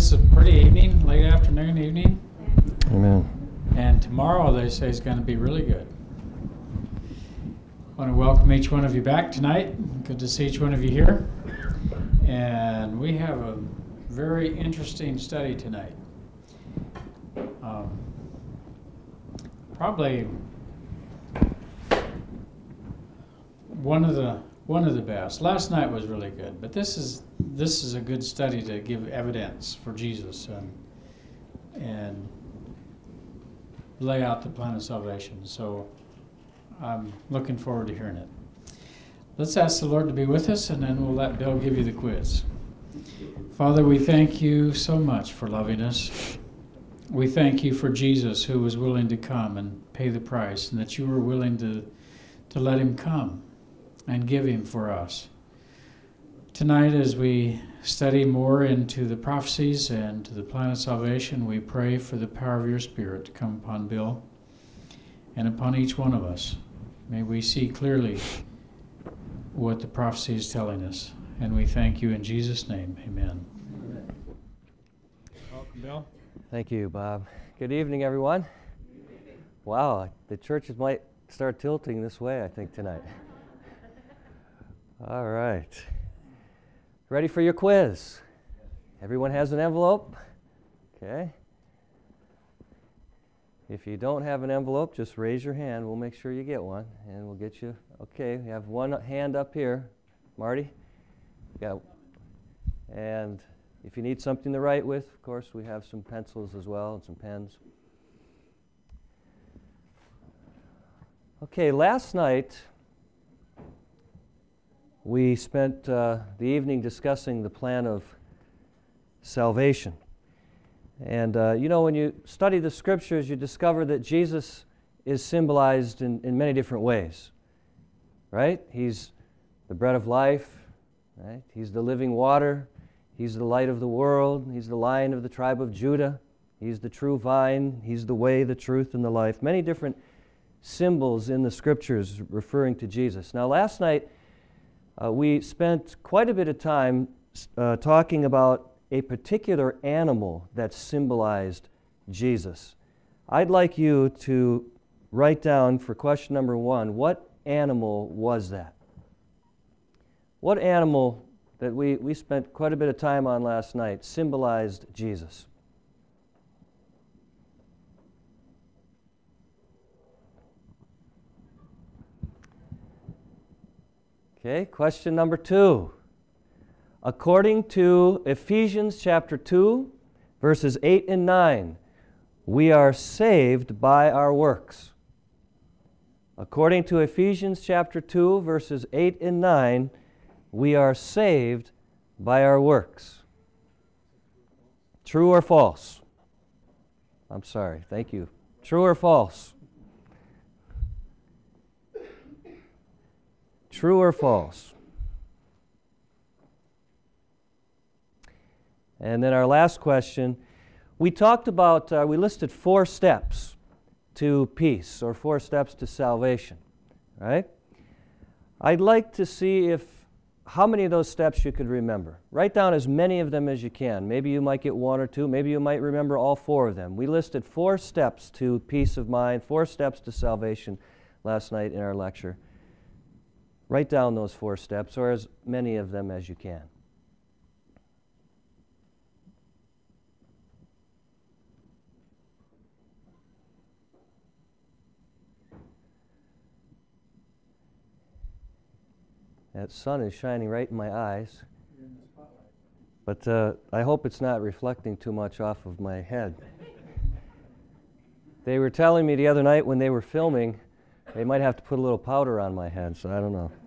it's a pretty evening, late afternoon, evening. Amen. And tomorrow, they say, is going to be really good. I want to welcome each one of you back tonight. Good to see each one of you here. And we have a very interesting study tonight. Probably one of the best. Last night was really good, but this is a good study to give evidence for Jesus and lay out the plan of salvation. So I'm looking forward to hearing it. Let's ask the Lord to be with us, and then we'll let Bill give you the quiz. Father, we thank you so much for loving us. We thank you for Jesus, who was willing to come and pay the price, and that you were willing to let him come and give him for us. Tonight, as we study more into the prophecies and to the plan of salvation, we pray for the power of your Spirit to come upon Bill and upon each one of us. May we see clearly what the prophecy is telling us. And we thank you in Jesus' name. Amen. Welcome, Bill. Thank you, Bob. Good evening, everyone. Wow, the churches might start tilting this way, I think, tonight. All right. Ready for your quiz? Everyone has an envelope? Okay. If you don't have an envelope, just raise your hand. We'll make sure you get one, and we'll get you. Okay, we have one hand up here. Marty? Yeah. And if you need something to write with, of course, we have some pencils as well and some pens. Okay, last night we spent the evening discussing the plan of salvation. And when you study the scriptures, you discover that Jesus is symbolized in many different ways, right? He's the bread of life, right? He's the living water. He's the light of the world. He's the Lion of the tribe of Judah. He's the true vine. He's the way, the truth, and the life. Many different symbols in the scriptures referring to Jesus. Now, last night, we spent quite a bit of time talking about a particular animal that symbolized Jesus. I'd like you to write down for question number 1, what animal was that? What animal that we spent quite a bit of time on last night symbolized Jesus? Okay, question number 2. According to Ephesians chapter 2, verses 8 and 9, we are saved by our works. According to Ephesians chapter 2, verses 8 and 9, we are saved by our works. True or false? I'm sorry, thank you. True or false? True or false? And then our last question, we talked about, we listed 4 steps to peace, or 4 steps to salvation, right? I'd like to see how many of those steps you could remember. Write down as many of them as you can. Maybe you might get 1 or 2. Maybe you might remember all 4 of them. We listed 4 steps to peace of mind, 4 steps to salvation last night in our lecture. Write down those 4 steps, or as many of them as you can. That sun is shining right in my eyes, but I hope it's not reflecting too much off of my head. They were telling me the other night when they were filming, they might have to put a little powder on my head, so I don't know.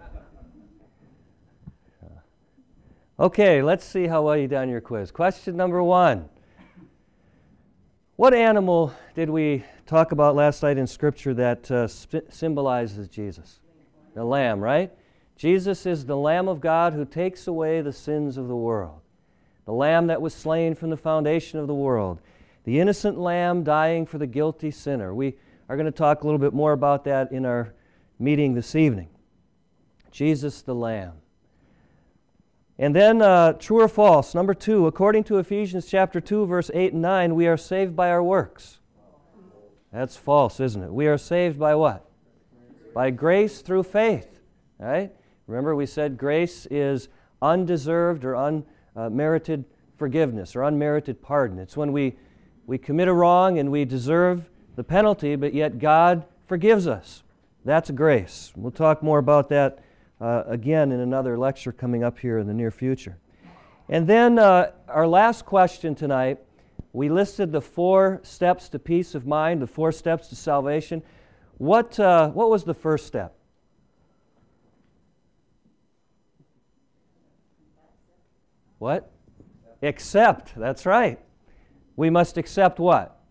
Okay, let's see how well you done on your quiz. Question number 1. What animal did we talk about last night in Scripture that symbolizes Jesus? The lamb, right? Jesus is the Lamb of God who takes away the sins of the world. The Lamb that was slain from the foundation of the world. The innocent Lamb dying for the guilty sinner. We are going to talk a little bit more about that in our meeting this evening. Jesus the Lamb. And then true or false, number 2, according to Ephesians chapter 2, verse 8 and 9, we are saved by our works. That's false, isn't it? We are saved by what? By grace through faith, right? Remember we said grace is undeserved or unmerited forgiveness or unmerited pardon. It's when we commit a wrong and we deserve the penalty, but yet God forgives us. That's grace. We'll talk more about that again in another lecture coming up here in the near future. And then our last question tonight, we listed the 4 steps to peace of mind, the 4 steps to salvation. What was the first step? What? Accept. That's right. We must accept what?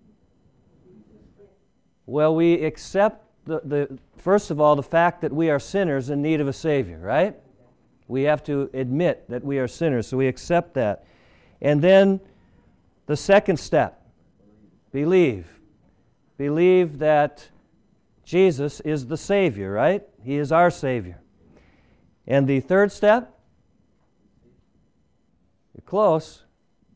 Well, we accept first of all, the fact that we are sinners in need of a Savior, right? We have to admit that we are sinners, so we accept that. And then the second step, believe. Believe that Jesus is the Savior, right? He is our Savior. And the third step? You're close.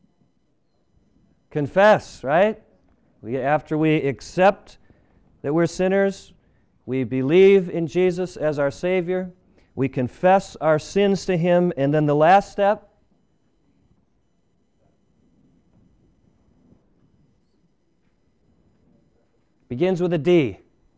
Confess, right? After we accept that we're sinners, we believe in Jesus as our Savior, we confess our sins to Him, and then the last step? Begins with a D.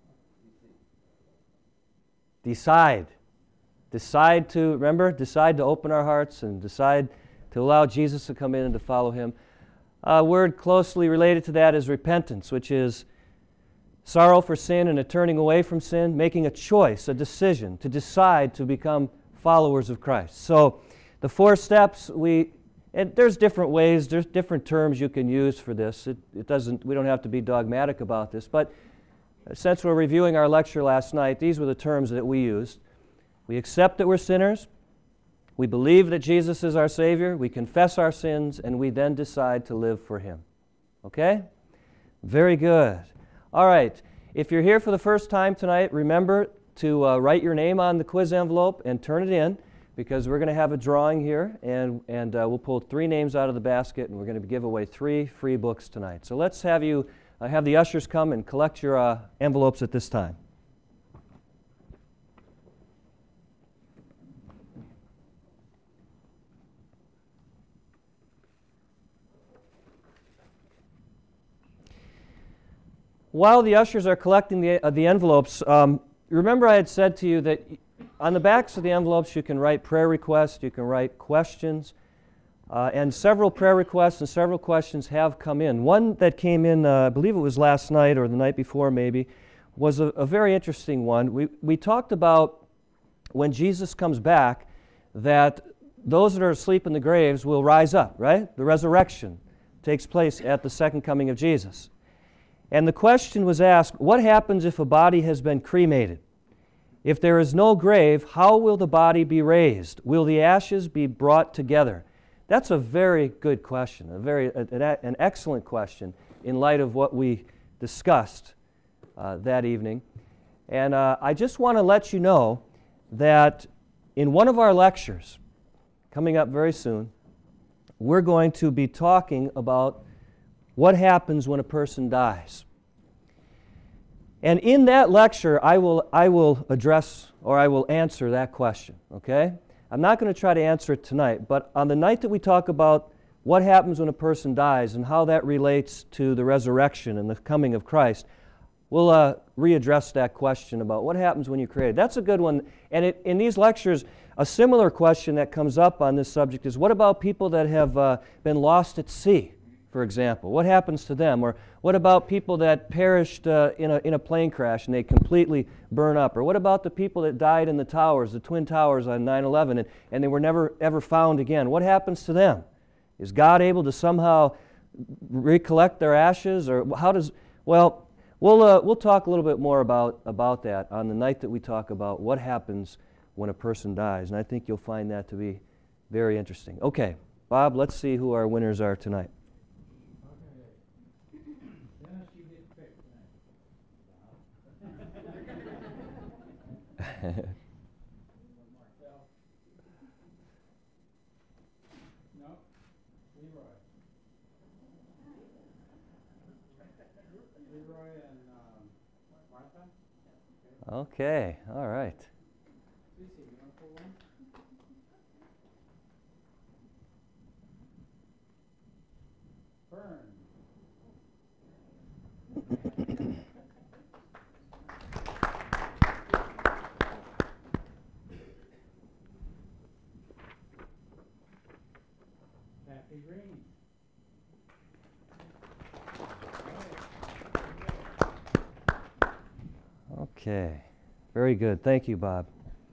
Decide. Decide to open our hearts and decide to allow Jesus to come in and to follow Him. A word closely related to that is repentance, which is sorrow for sin and a turning away from sin, making a choice, a decision to decide to become followers of Christ. So the 4 steps, and there's different ways, there's different terms you can use for this. We don't have to be dogmatic about this, but since we're reviewing our lecture last night, these were the terms that we used. We accept that we're sinners, we believe that Jesus is our Savior, we confess our sins, and we then decide to live for Him. Okay? Very good. All right. If you're here for the first time tonight, remember to write your name on the quiz envelope and turn it in, because we're going to have a drawing here, and we'll pull 3 names out of the basket, and we're going to give away 3 free books tonight. So let's have you have the ushers come and collect your envelopes at this time. While the ushers are collecting the envelopes, remember I had said to you that on the backs of the envelopes you can write prayer requests, you can write questions, and several prayer requests and several questions have come in. One that came in, I believe it was last night or the night before maybe, was a very interesting one. We talked about when Jesus comes back that those that are asleep in the graves will rise up, right? The resurrection takes place at the second coming of Jesus. And the question was asked, what happens if a body has been cremated? If there is no grave, how will the body be raised? Will the ashes be brought together? That's a very good question, an excellent question in light of what we discussed that evening. And I just want to let you know that in one of our lectures, coming up very soon, we're going to be talking about what happens when a person dies. And in that lecture, I will address or I will answer that question, okay? I'm not going to try to answer it tonight, but on the night that we talk about what happens when a person dies and how that relates to the resurrection and the coming of Christ, we'll readdress that question about what happens when you're created. That's a good one. And in these lectures, a similar question that comes up on this subject is, what about people that have been lost at sea, for example? What happens to them? Or what about people that perished in a plane crash and they completely burn up? Or what about the people that died in the towers, the Twin Towers on 9/11, and they were never ever found again? What happens to them? Is God able to somehow recollect their ashes? Or how does... Well, we'll talk a little bit more about that on the night that we talk about what happens when a person dies. And I think you'll find that to be very interesting. Okay, Bob, let's see who our winners are tonight. Okay, all right. Happy Green. Okay, very good. Thank you, Bob.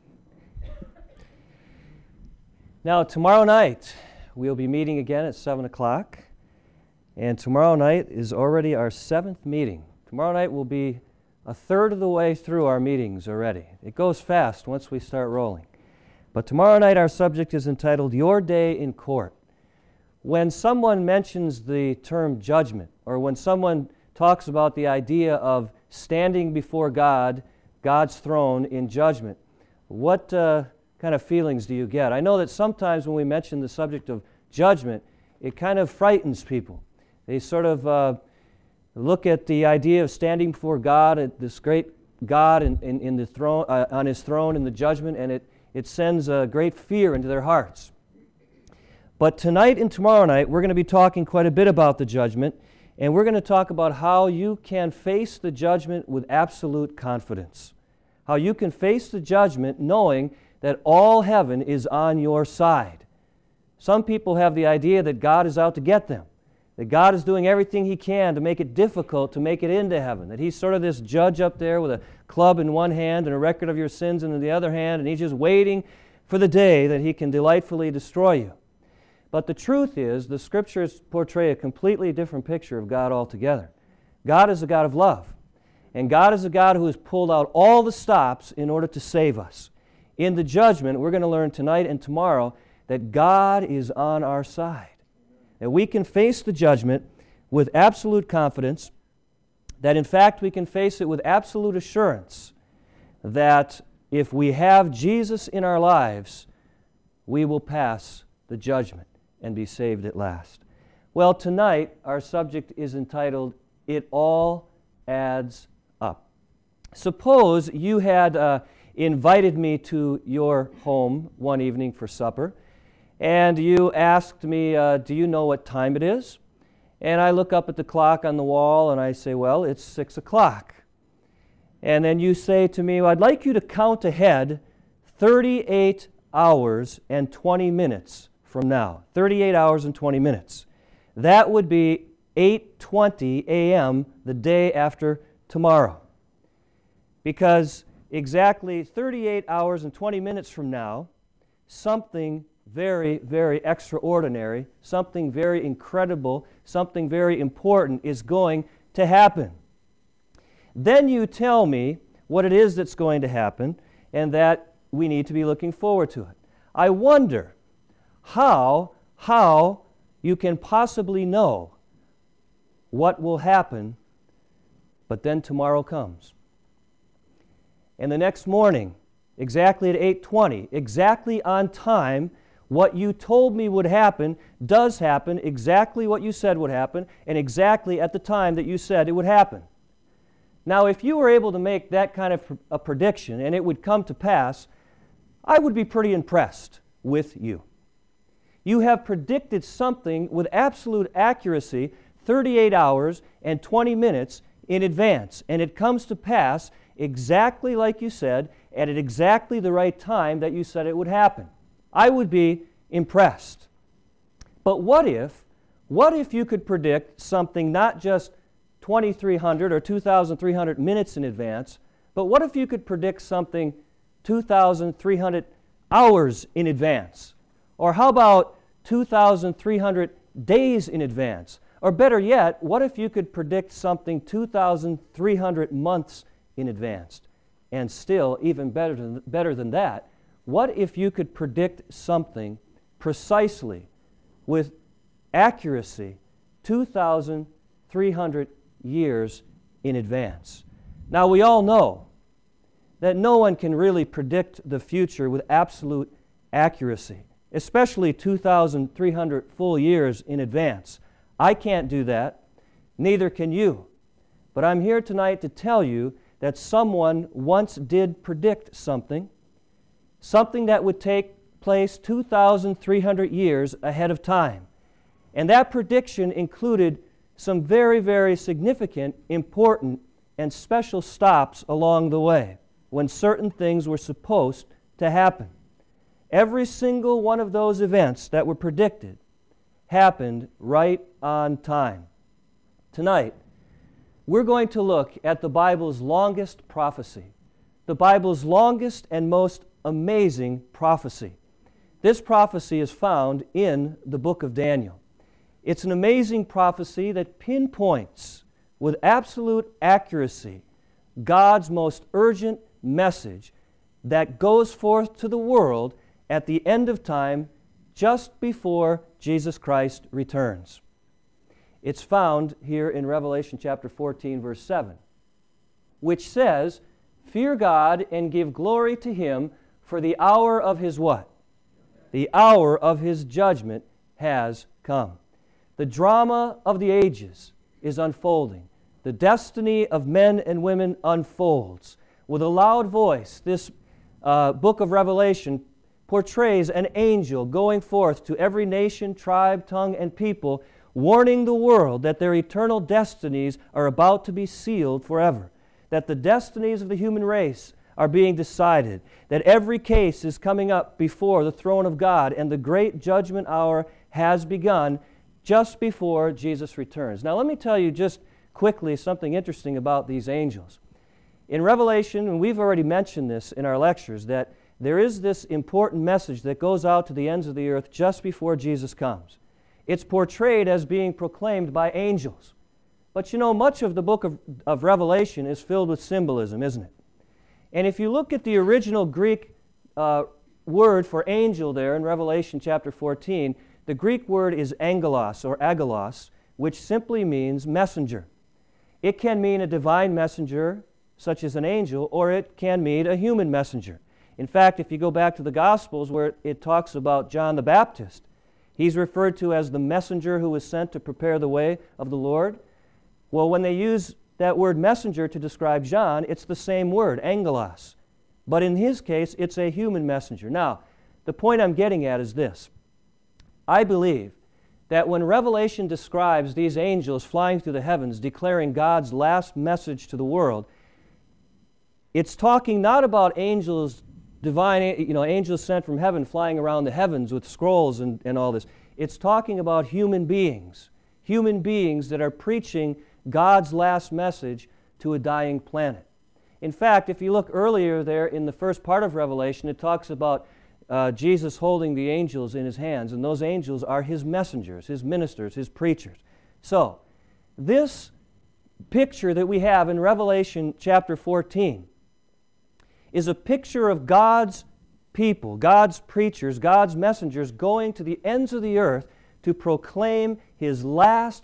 Now, tomorrow night, we'll be meeting again at 7 o'clock. And tomorrow night is already our 7th meeting. Tomorrow night will be a third of the way through our meetings already. It goes fast once we start rolling. But tomorrow night our subject is entitled, Your Day in Court. When someone mentions the term judgment, or when someone talks about the idea of standing before God, God's throne in judgment, what kind of feelings do you get? I know that sometimes when we mention the subject of judgment, it kind of frightens people. They sort of look at the idea of standing before God, at this great God in the throne, on His throne in the judgment, and it sends a great fear into their hearts. But tonight and tomorrow night, we're going to be talking quite a bit about the judgment, and we're going to talk about how you can face the judgment with absolute confidence. How you can face the judgment knowing that all heaven is on your side. Some people have the idea that God is out to get them, that God is doing everything He can to make it difficult to make it into heaven, that He's sort of this judge up there with a club in one hand and a record of your sins in the other hand, and He's just waiting for the day that He can delightfully destroy you. But the truth is, the Scriptures portray a completely different picture of God altogether. God is a God of love, and God is a God who has pulled out all the stops in order to save us. In the judgment, we're going to learn tonight and tomorrow that God is on our side, that we can face the judgment with absolute confidence, that in fact we can face it with absolute assurance that if we have Jesus in our lives, we will pass the judgment and be saved at last. Well, tonight our subject is entitled, It All Adds Up. Suppose you had invited me to your home one evening for supper, and you asked me, do you know what time it is? And I look up at the clock on the wall and I say, well, it's 6 o'clock. And then you say to me, well, I'd like you to count ahead 38 hours and 20 minutes from now. 38 hours and 20 minutes. That would be 8:20 a.m. the day after tomorrow. Because exactly 38 hours and 20 minutes from now, something very, very extraordinary, something very incredible, something very important is going to happen. Then you tell me what it is that's going to happen and that we need to be looking forward to it. I wonder how you can possibly know what will happen, but then tomorrow comes. And the next morning, exactly at 8:20, exactly on time, what you told me would happen does happen, exactly what you said would happen, and exactly at the time that you said it would happen. Now, if you were able to make that kind of a prediction and it would come to pass, I would be pretty impressed with you. You have predicted something with absolute accuracy 38 hours and 20 minutes in advance, and it comes to pass exactly like you said, and at exactly the right time that you said it would happen. I would be impressed. But what if you could predict something not just 2,300 or 2,300 minutes in advance, but what if you could predict something 2,300 hours in advance? Or how about 2,300 days in advance? Or better yet, what if you could predict something 2,300 months in advance? And still, even better than that, what if you could predict something precisely with accuracy 2,300 years in advance? Now, we all know that no one can really predict the future with absolute accuracy, especially 2,300 full years in advance. I can't do that, neither can you. But I'm here tonight to tell you that someone once did predict something that would take place 2,300 years ahead of time. And that prediction included some very, very significant, important, and special stops along the way when certain things were supposed to happen. Every single one of those events that were predicted happened right on time. Tonight, we're going to look at the Bible's longest prophecy, the Bible's longest and most amazing prophecy. This prophecy is found in the book of Daniel. It's an amazing prophecy that pinpoints with absolute accuracy God's most urgent message that goes forth to the world at the end of time just before Jesus Christ returns. It's found here in Revelation chapter 14, verse 7, which says, "Fear God and give glory to Him, for the hour of His" what? The hour of His judgment has come. The drama of the ages is unfolding. The destiny of men and women unfolds. With a loud voice, this book of Revelation portrays an angel going forth to every nation, tribe, tongue, and people, warning the world that their eternal destinies are about to be sealed forever, that the destinies of the human race are being decided, that every case is coming up before the throne of God, and the great judgment hour has begun just before Jesus returns. Now let me tell you just quickly something interesting about these angels. In Revelation, and we've already mentioned this in our lectures, that there is this important message that goes out to the ends of the earth just before Jesus comes. It's portrayed as being proclaimed by angels. But you know, much of the book of Revelation is filled with symbolism, isn't it? And if you look at the original Greek word for angel there in Revelation chapter 14, the Greek word is angelos or agelos, which simply means messenger. It can mean a divine messenger, such as an angel, or it can mean a human messenger. In fact, if you go back to the Gospels where it talks about John the Baptist, he's referred to as the messenger who was sent to prepare the way of the Lord. Well, when they use that word messenger to describe John, it's the same word, angelos. But in his case, it's a human messenger. Now, the point I'm getting at is this. I believe that when Revelation describes these angels flying through the heavens, declaring God's last message to the world, it's talking not about angels, divine, angels sent from heaven flying around the heavens with scrolls and all this. It's talking about human beings that are preaching God's last message to a dying planet. In fact, if you look earlier there in the first part of Revelation, it talks about Jesus holding the angels in His hands, and those angels are His messengers, His ministers, His preachers. So, this picture that we have in Revelation chapter 14 is a picture of God's people, God's preachers, God's messengers going to the ends of the earth to proclaim His last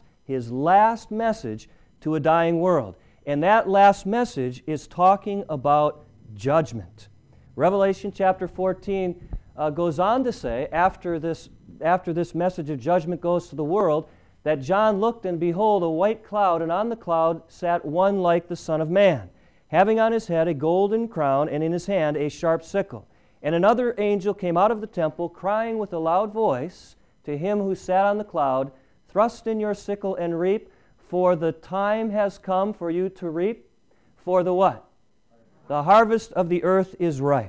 message to a dying world. And that last message is talking about judgment. Revelation chapter 14 goes on to say, after this message of judgment goes to the world, that John looked, and behold, a white cloud, and on the cloud sat one like the Son of Man, having on his head a golden crown, and in his hand a sharp sickle. And another angel came out of the temple, crying with a loud voice to him who sat on the cloud, "Thrust in your sickle and reap, for the time has come for you to reap." For the what? The harvest of the earth is ripe.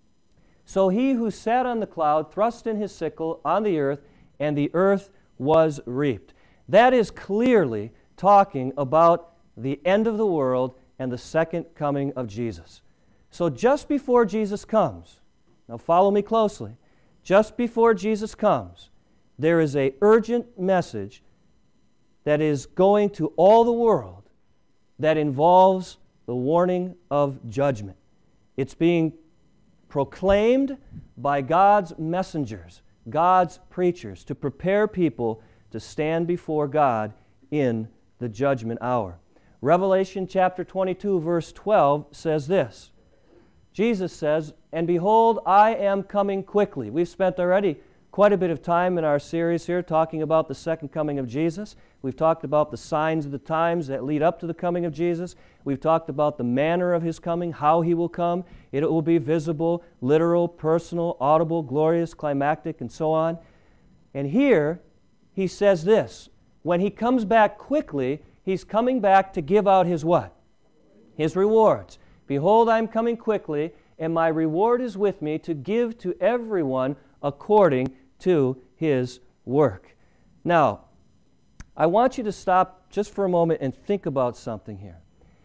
So he who sat on the cloud thrust in his sickle on the earth, and the earth was reaped. That is clearly talking about the end of the world and the second coming of Jesus. So just before Jesus comes, now follow me closely, just before Jesus comes, there is an urgent message that is going to all the world that involves the warning of judgment. It's being proclaimed by God's messengers, God's preachers, to prepare people to stand before God in the judgment hour. Revelation chapter 22, verse 12 says this. Jesus says, "And behold, I am coming quickly." We've spent already quite a bit of time in our series here talking about the second coming of Jesus. We've talked about the signs of the times that lead up to the coming of Jesus. We've talked about the manner of His coming, how He will come. It will be visible, literal, personal, audible, glorious, climactic, and so on. And here He says this: when He comes back quickly, He's coming back to give out His what? His rewards. Behold, I am coming quickly, and my reward is with me to give to everyone according to his work. Now, I want you to stop just for a moment and think about something here.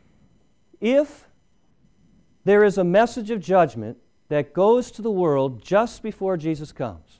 If there is a message of judgment that goes to the world just before Jesus comes,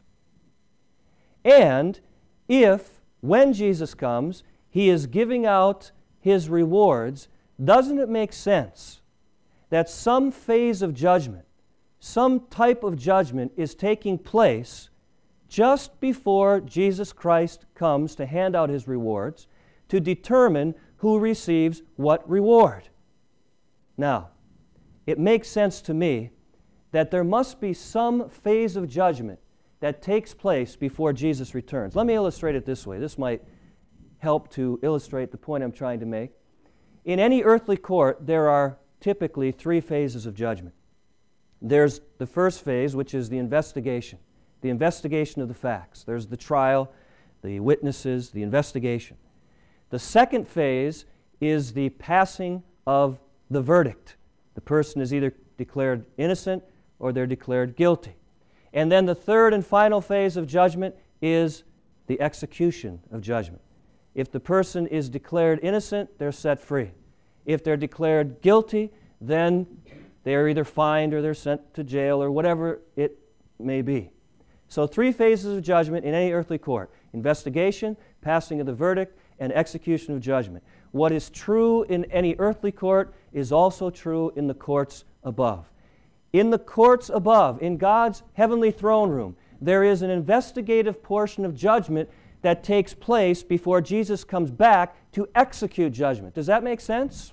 and if, when Jesus comes, He is giving out His rewards, doesn't it make sense that some phase of judgment, some type of judgment is taking place just before Jesus Christ comes to hand out His rewards, to determine who receives what reward? Now, it makes sense to me that there must be some phase of judgment that takes place before Jesus returns. Let me illustrate it this way. This might help to illustrate the point I'm trying to make. In any earthly court, there are typically three phases of judgment. There's the first phase, which is the investigation of the facts. There's the trial, the witnesses, the investigation. The second phase is the passing of the verdict. The person is either declared innocent or they're declared guilty. And then the third and final phase of judgment is the execution of judgment. If the person is declared innocent, they're set free. If they're declared guilty, then they're either fined or they're sent to jail or whatever it may be. So three phases of judgment in any earthly court: investigation, passing of the verdict, and execution of judgment. What is true in any earthly court is also true in the courts above. In the courts above, in God's heavenly throne room, there is an investigative portion of judgment that takes place before Jesus comes back to execute judgment. Does that make sense?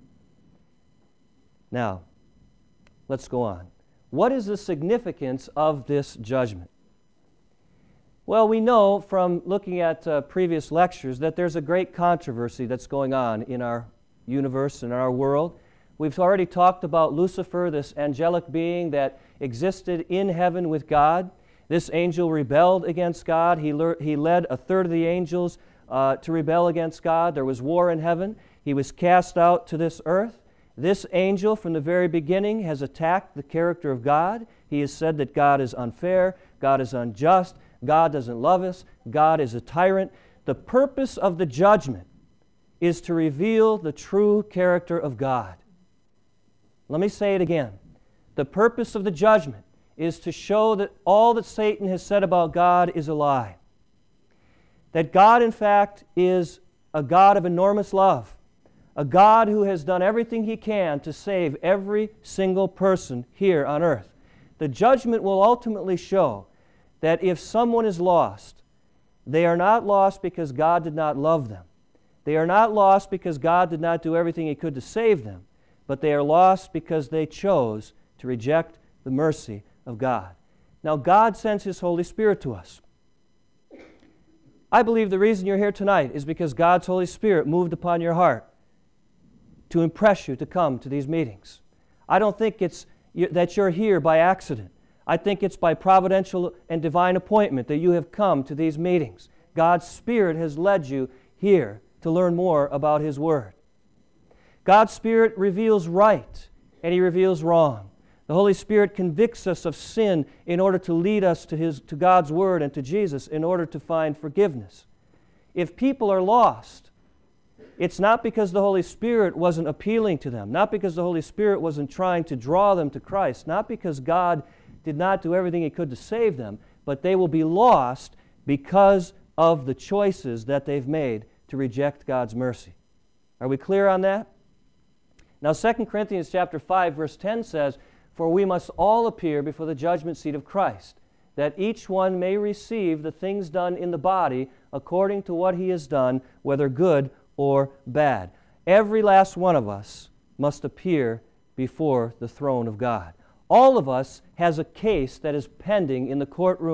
Now, let's go on. What is the significance of this judgment? Well, we know from looking at previous lectures that there's a great controversy that's going on in our universe and our world. We've already talked about Lucifer, this angelic being that existed in heaven with God. This angel rebelled against God. He led a third of the angels to rebel against God. There was war in heaven. He was cast out to this earth. This angel, from the very beginning, has attacked the character of God. He has said that God is unfair, God is unjust, God doesn't love us, God is a tyrant. The purpose of the judgment is to reveal the true character of God. Let me say it again. The purpose of the judgment is to show that all that Satan has said about God is a lie. That God, in fact, is a God of enormous love. A God who has done everything He can to save every single person here on earth. The judgment will ultimately show that if someone is lost, they are not lost because God did not love them. They are not lost because God did not do everything He could to save them, but they are lost because they chose to reject the mercy of God. Now, God sends His Holy Spirit to us. I believe the reason you're here tonight is because God's Holy Spirit moved upon your heart to impress you to come to these meetings. I don't think it's that you're here by accident. I think it's by providential and divine appointment that you have come to these meetings. God's Spirit has led you here to learn more about His Word. God's Spirit reveals right and He reveals wrong. The Holy Spirit convicts us of sin in order to lead us to God's Word and to Jesus in order to find forgiveness. If people are lost, it's not because the Holy Spirit wasn't appealing to them, not because the Holy Spirit wasn't trying to draw them to Christ, not because God did not do everything He could to save them, but they will be lost because of the choices that they've made to reject God's mercy. Are we clear on that? Now 2 Corinthians chapter 5, verse 10 says, "For we must all appear before the judgment seat of Christ, that each one may receive the things done in the body according to what he has done, whether good or bad." Every last one of us must appear before the throne of God. All of us has a case that is pending in the courtroom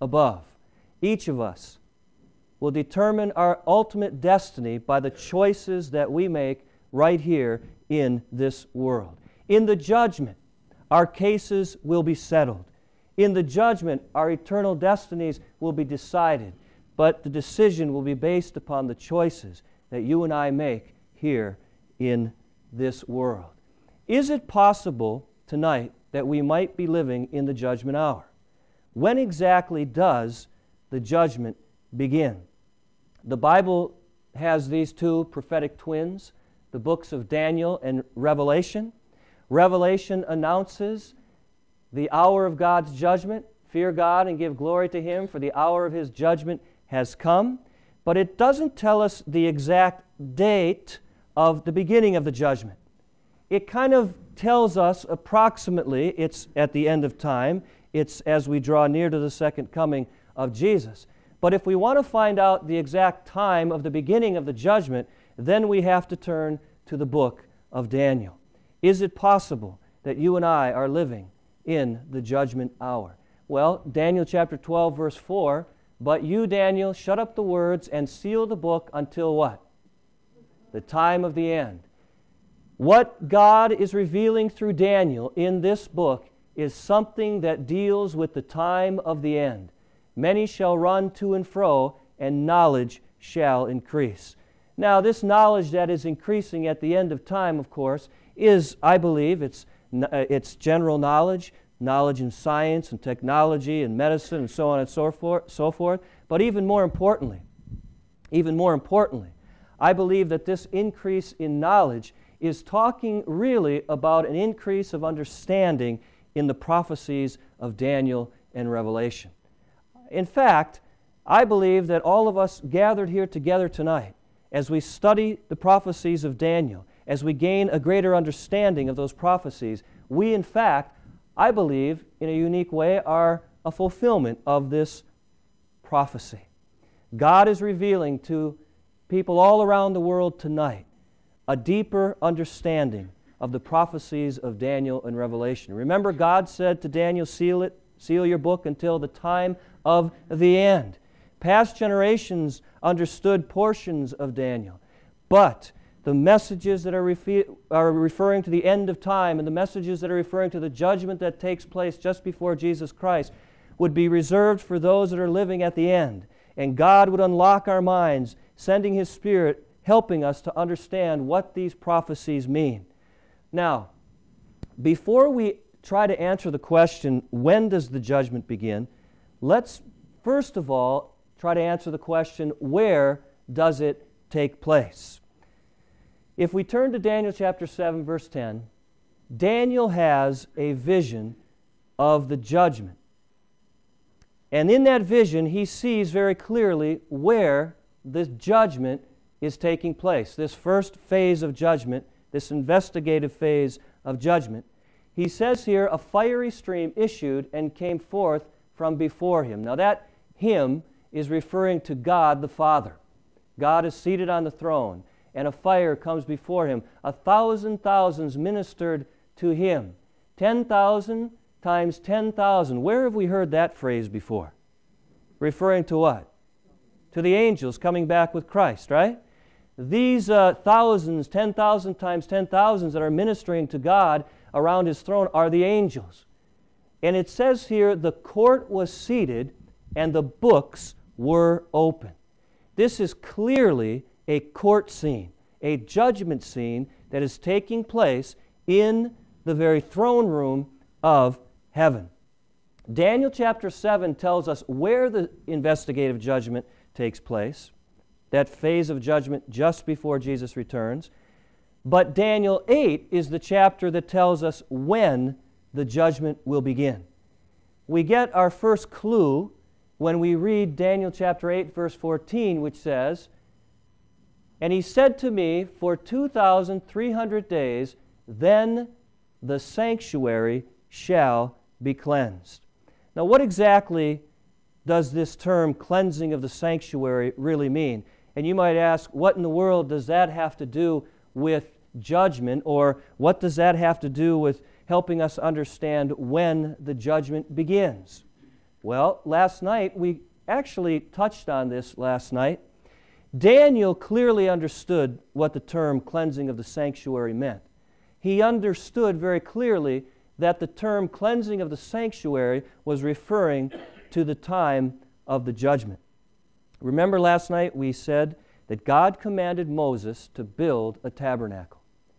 above. Each of us will determine our ultimate destiny by the choices that we make right here in this world. In the judgment, our cases will be settled. In the judgment, our eternal destinies will be decided, but the decision will be based upon the choices that you and I make here in this world. Is it possible tonight that we might be living in the judgment hour? When exactly does the judgment begin? The Bible has these two prophetic twins, the books of Daniel and Revelation. Revelation announces the hour of God's judgment. Fear God and give glory to Him, for the hour of His judgment has come. But it doesn't tell us the exact date of the beginning of the judgment. It kind of tells us approximately it's at the end of time. It's as we draw near to the second coming of Jesus. But if we want to find out the exact time of the beginning of the judgment, then we have to turn to the book of Daniel. Is it possible that you and I are living in the judgment hour? Well, Daniel chapter 12, verse 4, "But you, Daniel, shut up the words and seal the book until" what? The time of the end. What God is revealing through Daniel in this book is something that deals with the time of the end. Many shall run to and fro, and knowledge shall increase. Now, this knowledge that is increasing at the end of time, of course, is, I believe, it's general knowledge, knowledge in science and technology and medicine and so on and so forth. But even more importantly, I believe that this increase in knowledge is talking really about an increase of understanding in the prophecies of Daniel and Revelation. In fact, I believe that all of us gathered here together tonight, as we study the prophecies of Daniel, as we gain a greater understanding of those prophecies, we in fact, I believe, in a unique way, are a fulfillment of this prophecy. God is revealing to people all around the world tonight a deeper understanding of the prophecies of Daniel and Revelation. Remember, God said to Daniel, seal your book until the time of the end. Past generations understood portions of Daniel, but the messages that are referring to the end of time and the messages that are referring to the judgment that takes place just before Jesus Christ would be reserved for those that are living at the end. And God would unlock our minds, sending His Spirit, helping us to understand what these prophecies mean. Now, before we try to answer the question, when does the judgment begin, let's first of all try to answer the question, where does it take place? If we turn to Daniel chapter 7, verse 10, Daniel has a vision of the judgment. And in that vision, he sees very clearly where this judgment is taking place. This first phase of judgment, this investigative phase of judgment. He says here, a fiery stream issued and came forth from before him. Now that him is referring to God the Father. God is seated on the throne, and a fire comes before him. 1,000 thousands ministered to him. 10,000 times 10,000. Where have we heard that phrase before? Referring to what? To the angels coming back with Christ, right? These thousands, 10,000 times 10,000s that are ministering to God around His throne are the angels. And it says here, the court was seated and the books were open. This is clearly a court scene, a judgment scene that is taking place in the very throne room of heaven. Daniel chapter 7 tells us where the investigative judgment takes place, that phase of judgment just before Jesus returns. But Daniel 8 is the chapter that tells us when the judgment will begin. We get our first clue when we read Daniel chapter 8, verse 14, which says, "And he said to me, for 2,300 days, then the sanctuary shall be cleansed." Now, what exactly does this term cleansing of the sanctuary really mean? And you might ask, what in the world does that have to do with judgment, or what does that have to do with helping us understand when the judgment begins? Well, last night, we actually touched on this last night. Daniel clearly understood what the term cleansing of the sanctuary meant. He understood very clearly that the term cleansing of the sanctuary was referring to the time of the judgment. Remember last night we said that God commanded Moses to build a tabernacle.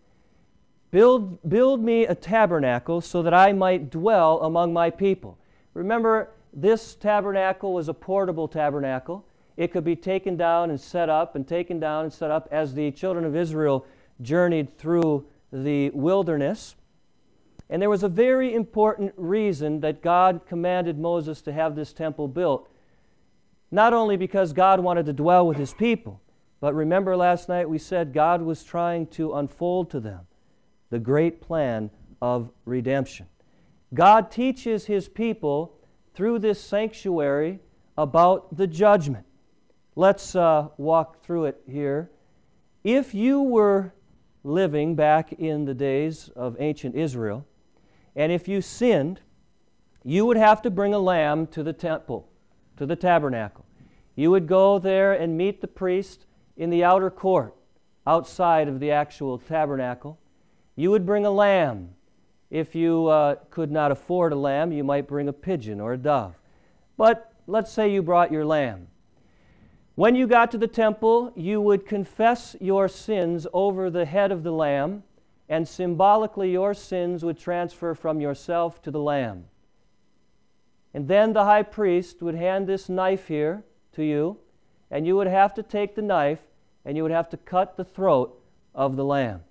Build me a tabernacle so that I might dwell among my people. Remember, this tabernacle was a portable tabernacle. It could be taken down and set up and taken down and set up as the children of Israel journeyed through the wilderness. And there was a very important reason that God commanded Moses to have this temple built. Not only because God wanted to dwell with His people, but remember last night we said God was trying to unfold to them the great plan of redemption. God teaches His people through this sanctuary about the judgment. Let's walk through it here. If you were living back in the days of ancient Israel, and if you sinned, you would have to bring a lamb to the temple, to the tabernacle. You would go there and meet the priest in the outer court, outside of the actual tabernacle. You would bring a lamb. If you could not afford a lamb, you might bring a pigeon or a dove. But let's say you brought your lamb. When you got to the temple, you would confess your sins over the head of the lamb, and symbolically your sins would transfer from yourself to the lamb. And then the high priest would hand this knife here to you, and you would have to take the knife and you would have to cut the throat of the lamb.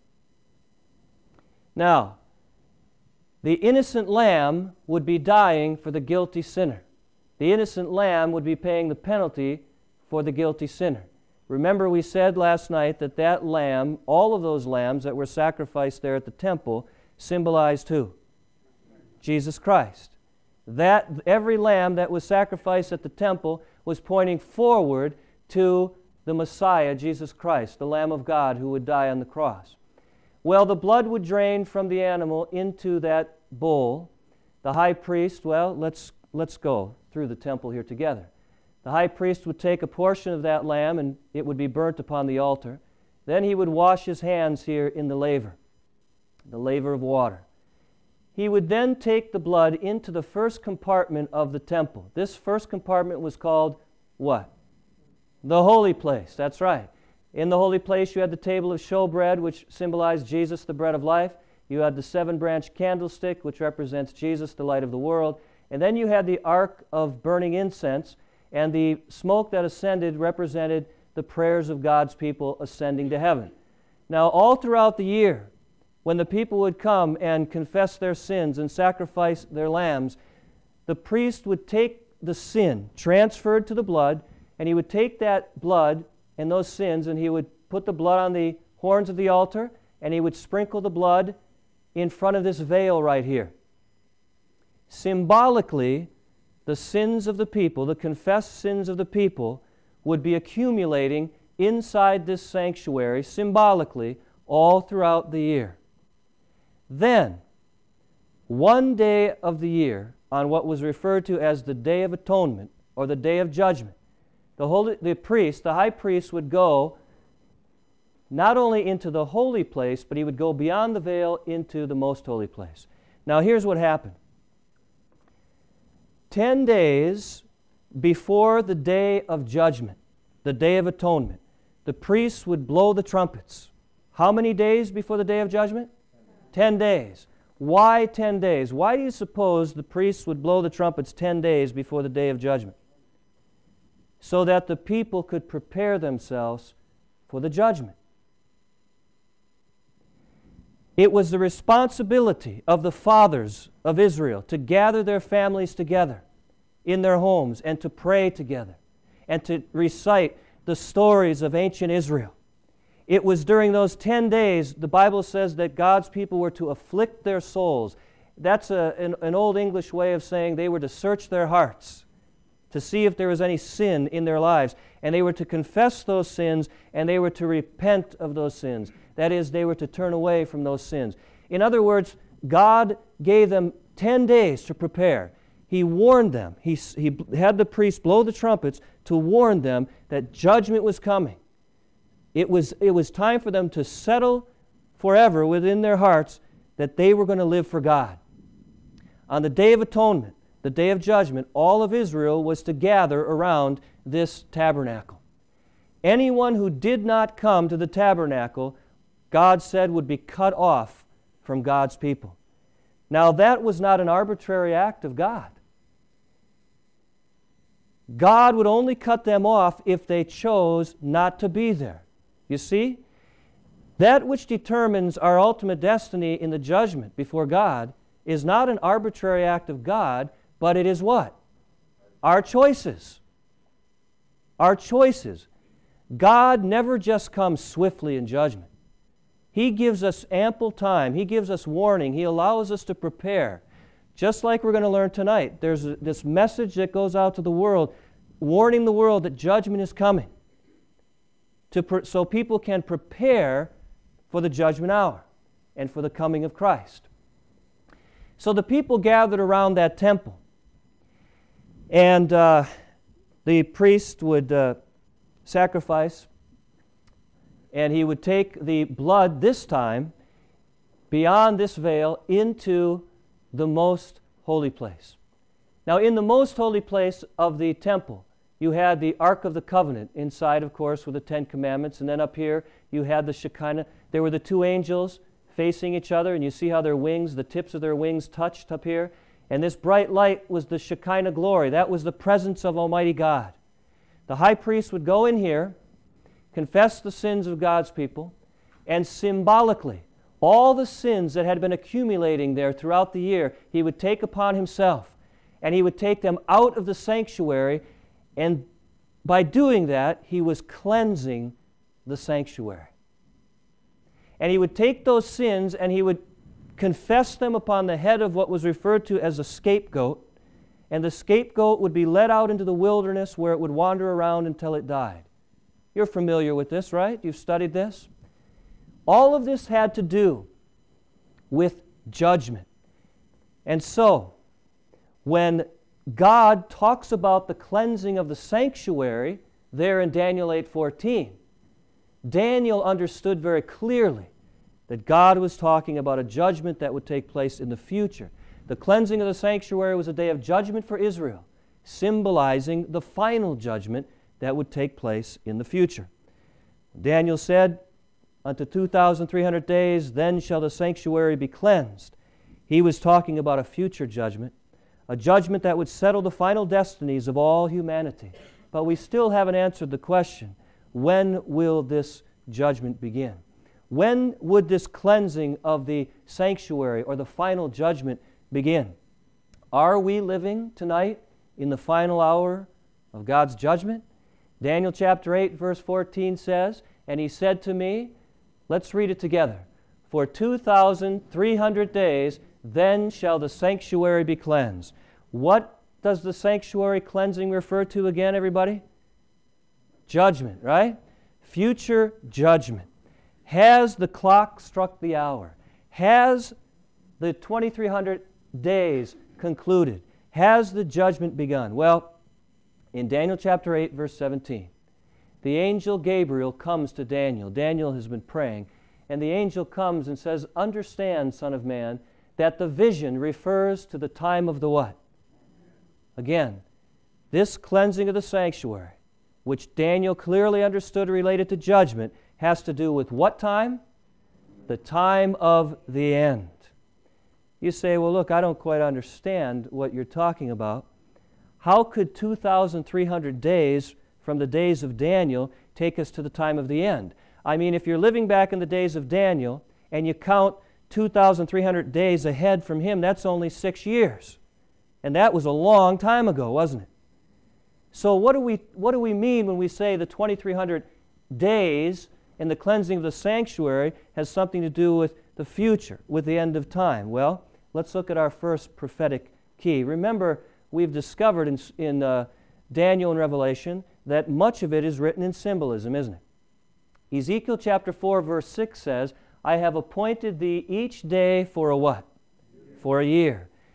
Now, the innocent lamb would be dying for the guilty sinner. The innocent lamb would be paying the penalty for the guilty sinner. Remember, we said last night that that lamb, all of those lambs that were sacrificed there at the temple, symbolized who? Jesus Christ. That every lamb that was sacrificed at the temple was pointing forward to the Messiah, Jesus Christ, the Lamb of God who would die on the cross. Well, the blood would drain from the animal into that bowl. The high priest, well, let's go through the temple here together. The high priest would take a portion of that lamb and it would be burnt upon the altar. Then he would wash his hands here in the laver of water. He would then take the blood into the first compartment of the temple. This first compartment was called what? The holy place, that's right. In the holy place you had the table of showbread, which symbolized Jesus, the bread of life. You had the 7-branch candlestick, which represents Jesus, the light of the world. And then you had the ark of burning incense, and the smoke that ascended represented the prayers of God's people ascending to heaven. Now, all throughout the year, when the people would come and confess their sins and sacrifice their lambs, the priest would take the sin transferred to the blood, and he would take that blood and those sins, and he would put the blood on the horns of the altar, and he would sprinkle the blood in front of this veil right here. Symbolically, the sins of the people, the confessed sins of the people, would be accumulating inside this sanctuary, symbolically, all throughout the year. Then, one day of the year, on what was referred to as the Day of Atonement, or the Day of Judgment, the high priest would go not only into the holy place, but he would go beyond the veil into the most holy place. Now here's what happened. 10 days before the Day of Judgment, the Day of Atonement, the priests would blow the trumpets. How many days before the Day of Judgment? 10 days. Why 10 days? Why do you suppose the priests would blow the trumpets 10 days before the Day of Judgment? So that the people could prepare themselves for the judgment. It was the responsibility of the fathers of Israel to gather their families together in their homes and to pray together and to recite the stories of ancient Israel. It was during those 10 days, the Bible says, that God's people were to afflict their souls. That's an old English way of saying they were to search their hearts to see if there was any sin in their lives. And they were to confess those sins, and they were to repent of those sins. That is, they were to turn away from those sins. In other words, God gave them 10 days to prepare. He warned them. He had the priests blow the trumpets to warn them that judgment was coming. It was time for them to settle forever within their hearts that they were going to live for God. On the Day of Atonement, the Day of Judgment, all of Israel was to gather around this tabernacle. Anyone who did not come to the tabernacle, God said, would be cut off from God's people. Now, that was not an arbitrary act of God. God would only cut them off if they chose not to be there. You see? That which determines our ultimate destiny in the judgment before God is not an arbitrary act of God, but it is what? Our choices. Our choices. God never just comes swiftly in judgment. He gives us ample time. He gives us warning. He allows us to prepare. Just like we're going to learn tonight, there's this message that goes out to the world, warning the world that judgment is coming, so people can prepare for the judgment hour and for the coming of Christ. So the people gathered around that temple, and the priest would sacrifice, and he would take the blood this time beyond this veil into the most holy place. Now, in the most holy place of the temple, you had the Ark of the Covenant inside, of course, with the Ten Commandments, and then up here you had the Shekinah. There were the two angels facing each other, and you see how their wings, the tips of their wings touched up here. And this bright light was the Shekinah glory. That was the presence of Almighty God. The high priest would go in here, confess the sins of God's people, and symbolically, all the sins that had been accumulating there throughout the year, he would take upon himself, and he would take them out of the sanctuary, and by doing that, he was cleansing the sanctuary. And he would take those sins and he would confess them upon the head of what was referred to as a scapegoat, and the scapegoat would be led out into the wilderness where it would wander around until it died. You're familiar with this, right? You've studied this. All of this had to do with judgment. And so, when God talks about the cleansing of the sanctuary there in Daniel 8:14, Daniel understood very clearly that God was talking about a judgment that would take place in the future. The cleansing of the sanctuary was a day of judgment for Israel, symbolizing the final judgment that would take place in the future. Daniel said, "Unto 2,300 days, then shall the sanctuary be cleansed." He was talking about a future judgment, a judgment that would settle the final destinies of all humanity. But we still haven't answered the question, when will this judgment begin? When would this cleansing of the sanctuary or the final judgment begin? Are we living tonight in the final hour of God's judgment? Daniel chapter 8, verse 14 says, "And he said to me," let's read it together, "For 2,300 days, then shall the sanctuary be cleansed." What does the sanctuary cleansing refer to again, everybody? Judgment, right? Future judgment. Has the clock struck the hour? Has the 2,300 days concluded? Has the judgment begun? Well, in Daniel chapter 8, verse 17, the angel Gabriel comes to Daniel. Daniel has been praying, and the angel comes and says, "Understand, son of man, that the vision refers to the time of the what?" Again, this cleansing of the sanctuary, which Daniel clearly understood related to judgment, has to do with what time? The time of the end. You say, "Well, look, I don't quite understand what you're talking about. How could 2,300 days from the days of Daniel take us to the time of the end?" I mean, if you're living back in the days of Daniel and you count 2,300 days ahead from him, that's only 6 years. And that was a long time ago, wasn't it? So what do we mean when we say the 2,300 days and the cleansing of the sanctuary has something to do with the future, with the end of time? Well, let's look at our first prophetic key. Remember, we've discovered in Daniel and Revelation that much of it is written in symbolism, isn't it? Ezekiel chapter 4, verse 6 says, "I have appointed thee each day for a what? For a year.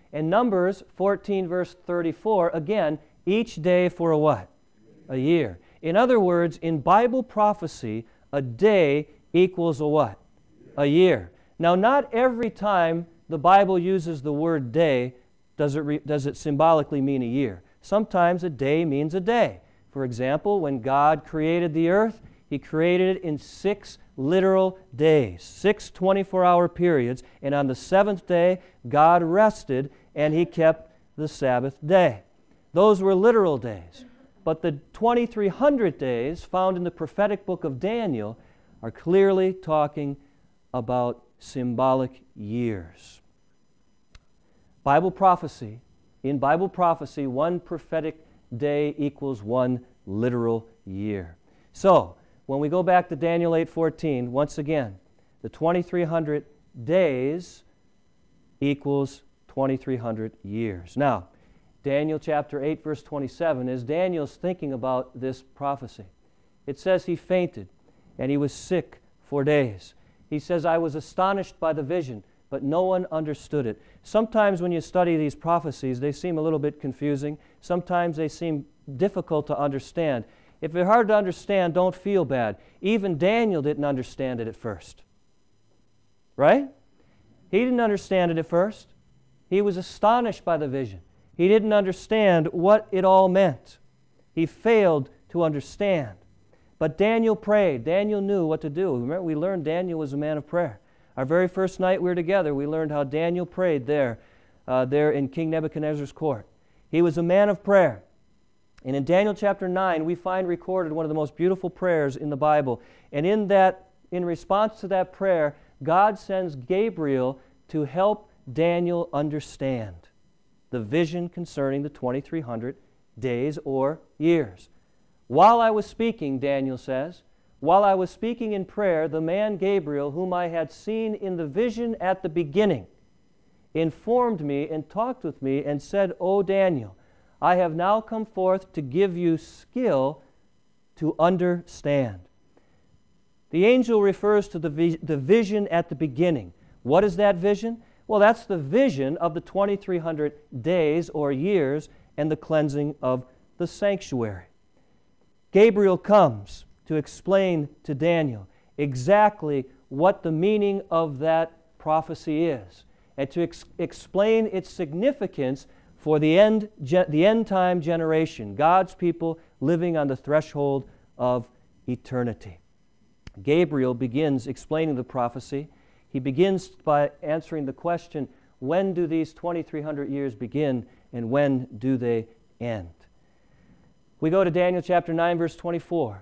And Numbers 14, verse 34, again, each day for a what? A year. In other words, in Bible prophecy, a day equals a what? A year. Now, not every time the Bible uses the word day does it symbolically mean a year. Sometimes a day means a day. For example, when God created the earth, He created it in 6 literal days, 6 24-hour periods, and on the 7th day, God rested and He kept the Sabbath day. Those were literal days. But the 2,300 days found in the prophetic book of Daniel are clearly talking about symbolic years. Bible prophecy, in Bible prophecy, one prophetic day equals one literal year. So, when we go back to Daniel 8:14, once again, the 2,300 days equals 2,300 years. Now, Daniel chapter 8, verse 27, as Daniel's thinking about this prophecy, it says he fainted and he was sick for days. He says, I was astonished by the vision, but no one understood it. Sometimes when you study these prophecies, they seem a little bit confusing. Sometimes they seem difficult to understand. If they're hard to understand, don't feel bad. Even Daniel didn't understand it at first. Right? He didn't understand it at first. He was astonished by the vision. He didn't understand what it all meant. He failed to understand. But Daniel prayed. Daniel knew what to do. Remember, we learned Daniel was a man of prayer. Our very first night we were together, we learned how Daniel prayed there in King Nebuchadnezzar's court. He was a man of prayer. And in Daniel chapter 9, we find recorded one of the most beautiful prayers in the Bible. And in response to that prayer, God sends Gabriel to help Daniel understand the vision concerning the 2,300 days or years. While I was speaking, Daniel says, while I was speaking in prayer, the man Gabriel, whom I had seen in the vision at the beginning, informed me and talked with me and said, O Daniel, I have now come forth to give you skill to understand. The angel refers to the vision at the beginning. What is that vision? Well, that's the vision of the 2,300 days or years and the cleansing of the sanctuary. Gabriel comes to explain to Daniel exactly what the meaning of that prophecy is and to explain its significance for the end time generation, God's people living on the threshold of eternity. Gabriel begins explaining the prophecy. He begins by answering the question, when do these 2,300 years begin and when do they end? We go to Daniel chapter 9, verse 24.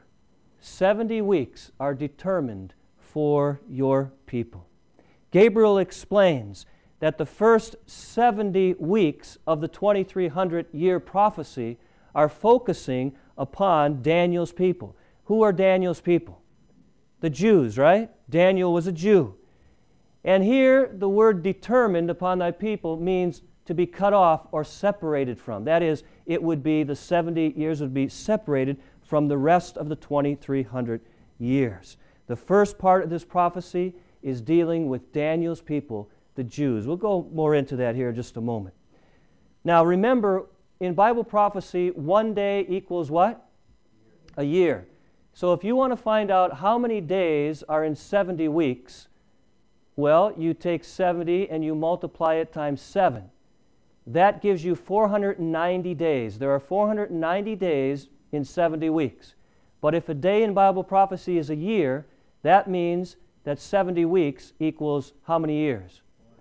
70 weeks are determined for your people. Gabriel explains that the first 70 weeks of the 2,300-year prophecy are focusing upon Daniel's people. Who are Daniel's people? The Jews, right? Daniel was a Jew. And here the word determined upon thy people means to be cut off or separated from. That is, it would be the 70 years would be separated from the rest of the 2,300 years. The first part of this prophecy is dealing with Daniel's people, the Jews. We'll go more into that here in just a moment. Now remember, in Bible prophecy, one day equals what? A year. So if you want to find out how many days are in 70 weeks, well, you take 70 and you multiply it times 7. That gives you 490 days. There are 490 days in 70 weeks. But if a day in Bible prophecy is a year, that means that 70 weeks equals how many years?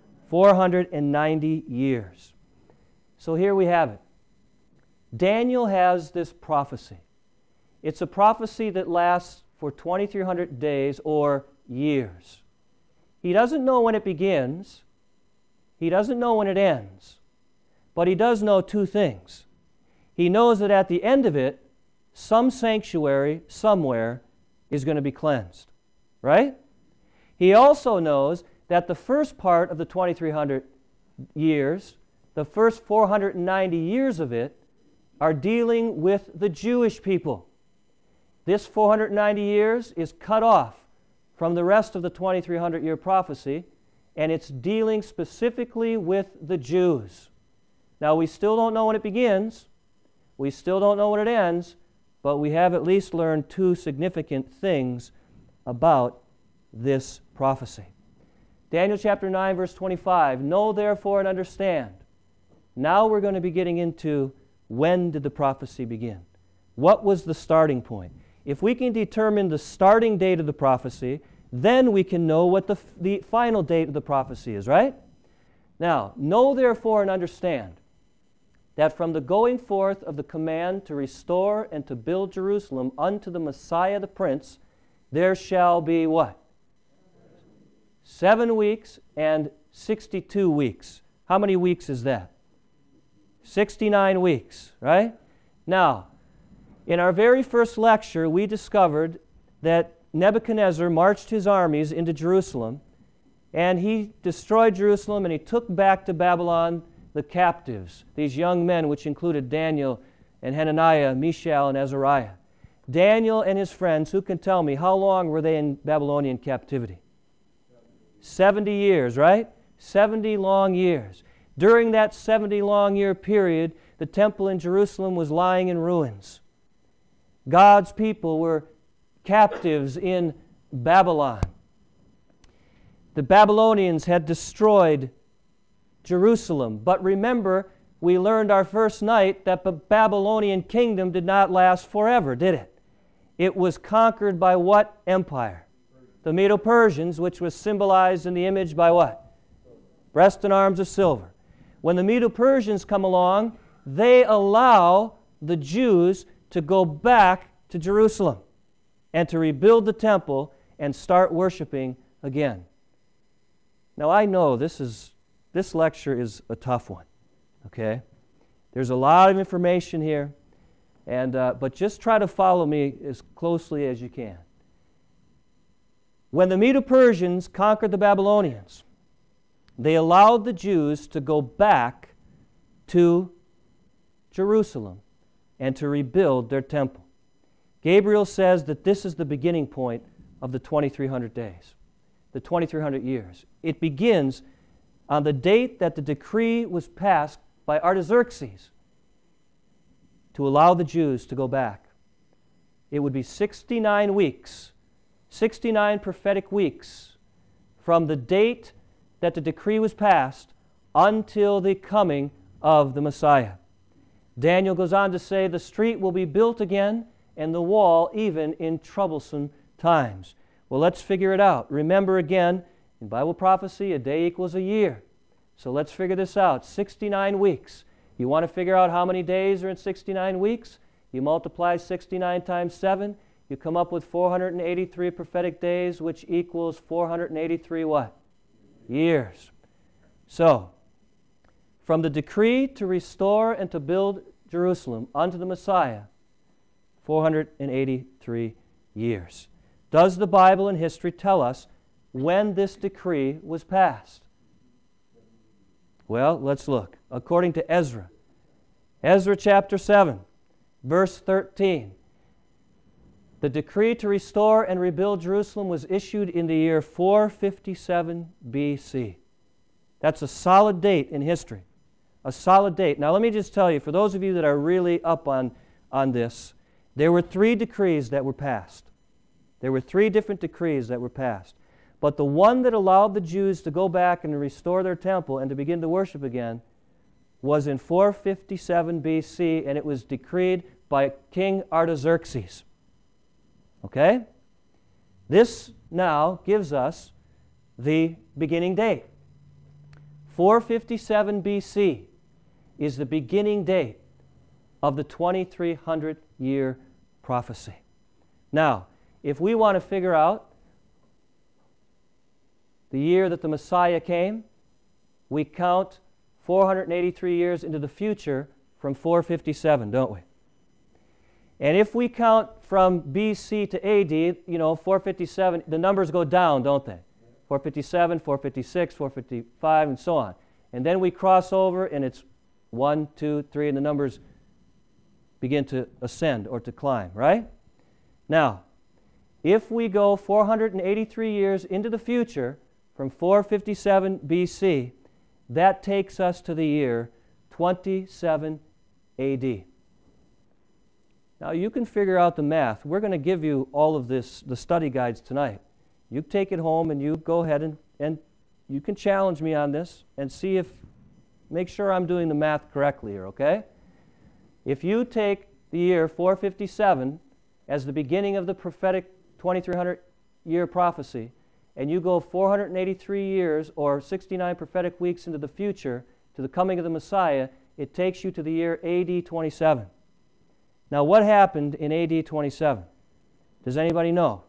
490 years. So here we have it. Daniel has this prophecy. It's a prophecy that lasts for 2,300 days or years. He doesn't know when it begins. He doesn't know when it ends. But he does know two things. He knows that at the end of it, some sanctuary somewhere is going to be cleansed. Right? He also knows that the first part of the 2,300 years, the first 490 years of it, are dealing with the Jewish people. This 490 years is cut off from the rest of the 2,300-year prophecy, and it's dealing specifically with the Jews. Now, we still don't know when it begins. We still don't know when it ends, but we have at least learned two significant things about this prophecy. Daniel chapter 9, verse 25, know therefore and understand. Now we're going to be getting into when did the prophecy begin? What was the starting point? If we can determine the starting date of the prophecy, then we can know what the final date of the prophecy is, right? Now, know therefore and understand that from the going forth of the command to restore and to build Jerusalem unto the Messiah the Prince, there shall be what? 7 weeks and 62 weeks. How many weeks is that? 69 weeks, right? Now, in our very first lecture, we discovered that Nebuchadnezzar marched his armies into Jerusalem, and he destroyed Jerusalem, and he took back to Babylon the captives, these young men, which included Daniel and Hananiah, Mishael, and Azariah. Daniel and his friends, who can tell me, how long were they in Babylonian captivity? 70 years, right? 70 long years. During that 70 long year period, the temple in Jerusalem was lying in ruins. God's people were captives in Babylon. The Babylonians had destroyed Jerusalem. But remember, we learned our first night that the Babylonian kingdom did not last forever, did it? It was conquered by what empire? The Medo-Persians, which was symbolized in the image by what? Breast and arms of silver. When the Medo-Persians come along, they allow the Jews to go back to Jerusalem and to rebuild the temple and start worshiping again. Now, I know this lecture is a tough one, okay? There's a lot of information here, but just try to follow me as closely as you can. When the Medo-Persians conquered the Babylonians, they allowed the Jews to go back to Jerusalem and to rebuild their temple. Gabriel says that this is the beginning point of the 2,300 days, the 2,300 years. It begins on the date that the decree was passed by Artaxerxes to allow the Jews to go back. It would be 69 weeks, 69 prophetic weeks from the date that the decree was passed until the coming of the Messiah. Daniel goes on to say the street will be built again and the wall even in troublesome times. Well, let's figure it out. Remember again, in Bible prophecy, a day equals a year. So let's figure this out. 69 weeks. You want to figure out how many days are in 69 weeks? You multiply 69 times 7. You come up with 483 prophetic days, which equals 483 what? Years. So, from the decree to restore and to build Jerusalem unto the Messiah, 483 years. Does the Bible and history tell us when this decree was passed? Well, let's look. According to Ezra, Ezra chapter 7, verse 13, the decree to restore and rebuild Jerusalem was issued in the year 457 BC. That's a solid date in history. A solid date. Now let me just tell you, for those of you that are really up on this, there were 3 decrees that were passed. There were 3 different decrees that were passed. But the one that allowed the Jews to go back and restore their temple and to begin to worship again was in 457 BC, and it was decreed by King Artaxerxes. Okay? This now gives us the beginning date. 457 BC is the beginning date of the 2,300-year prophecy. Now, if we want to figure out the year that the Messiah came, we count 483 years into the future from 457, don't we? And if we count from BC to AD, 457, the numbers go down, don't they? 457, 456, 455, and so on. And then we cross over, and it's 1, 2, 3, and the numbers begin to ascend or to climb, right? Now, if we go 483 years into the future from 457 BC, that takes us to the year 27 AD. Now you can figure out the math. We're going to give you all of this, the study guides tonight. You take it home and you go ahead and you can challenge me on this and see if, make sure I'm doing the math correctly here, okay? If you take the year 457 as the beginning of the prophetic 2300-year prophecy, and you go 483 years or 69 prophetic weeks into the future to the coming of the Messiah, it takes you to the year AD 27. Now, what happened in AD 27? Does anybody know?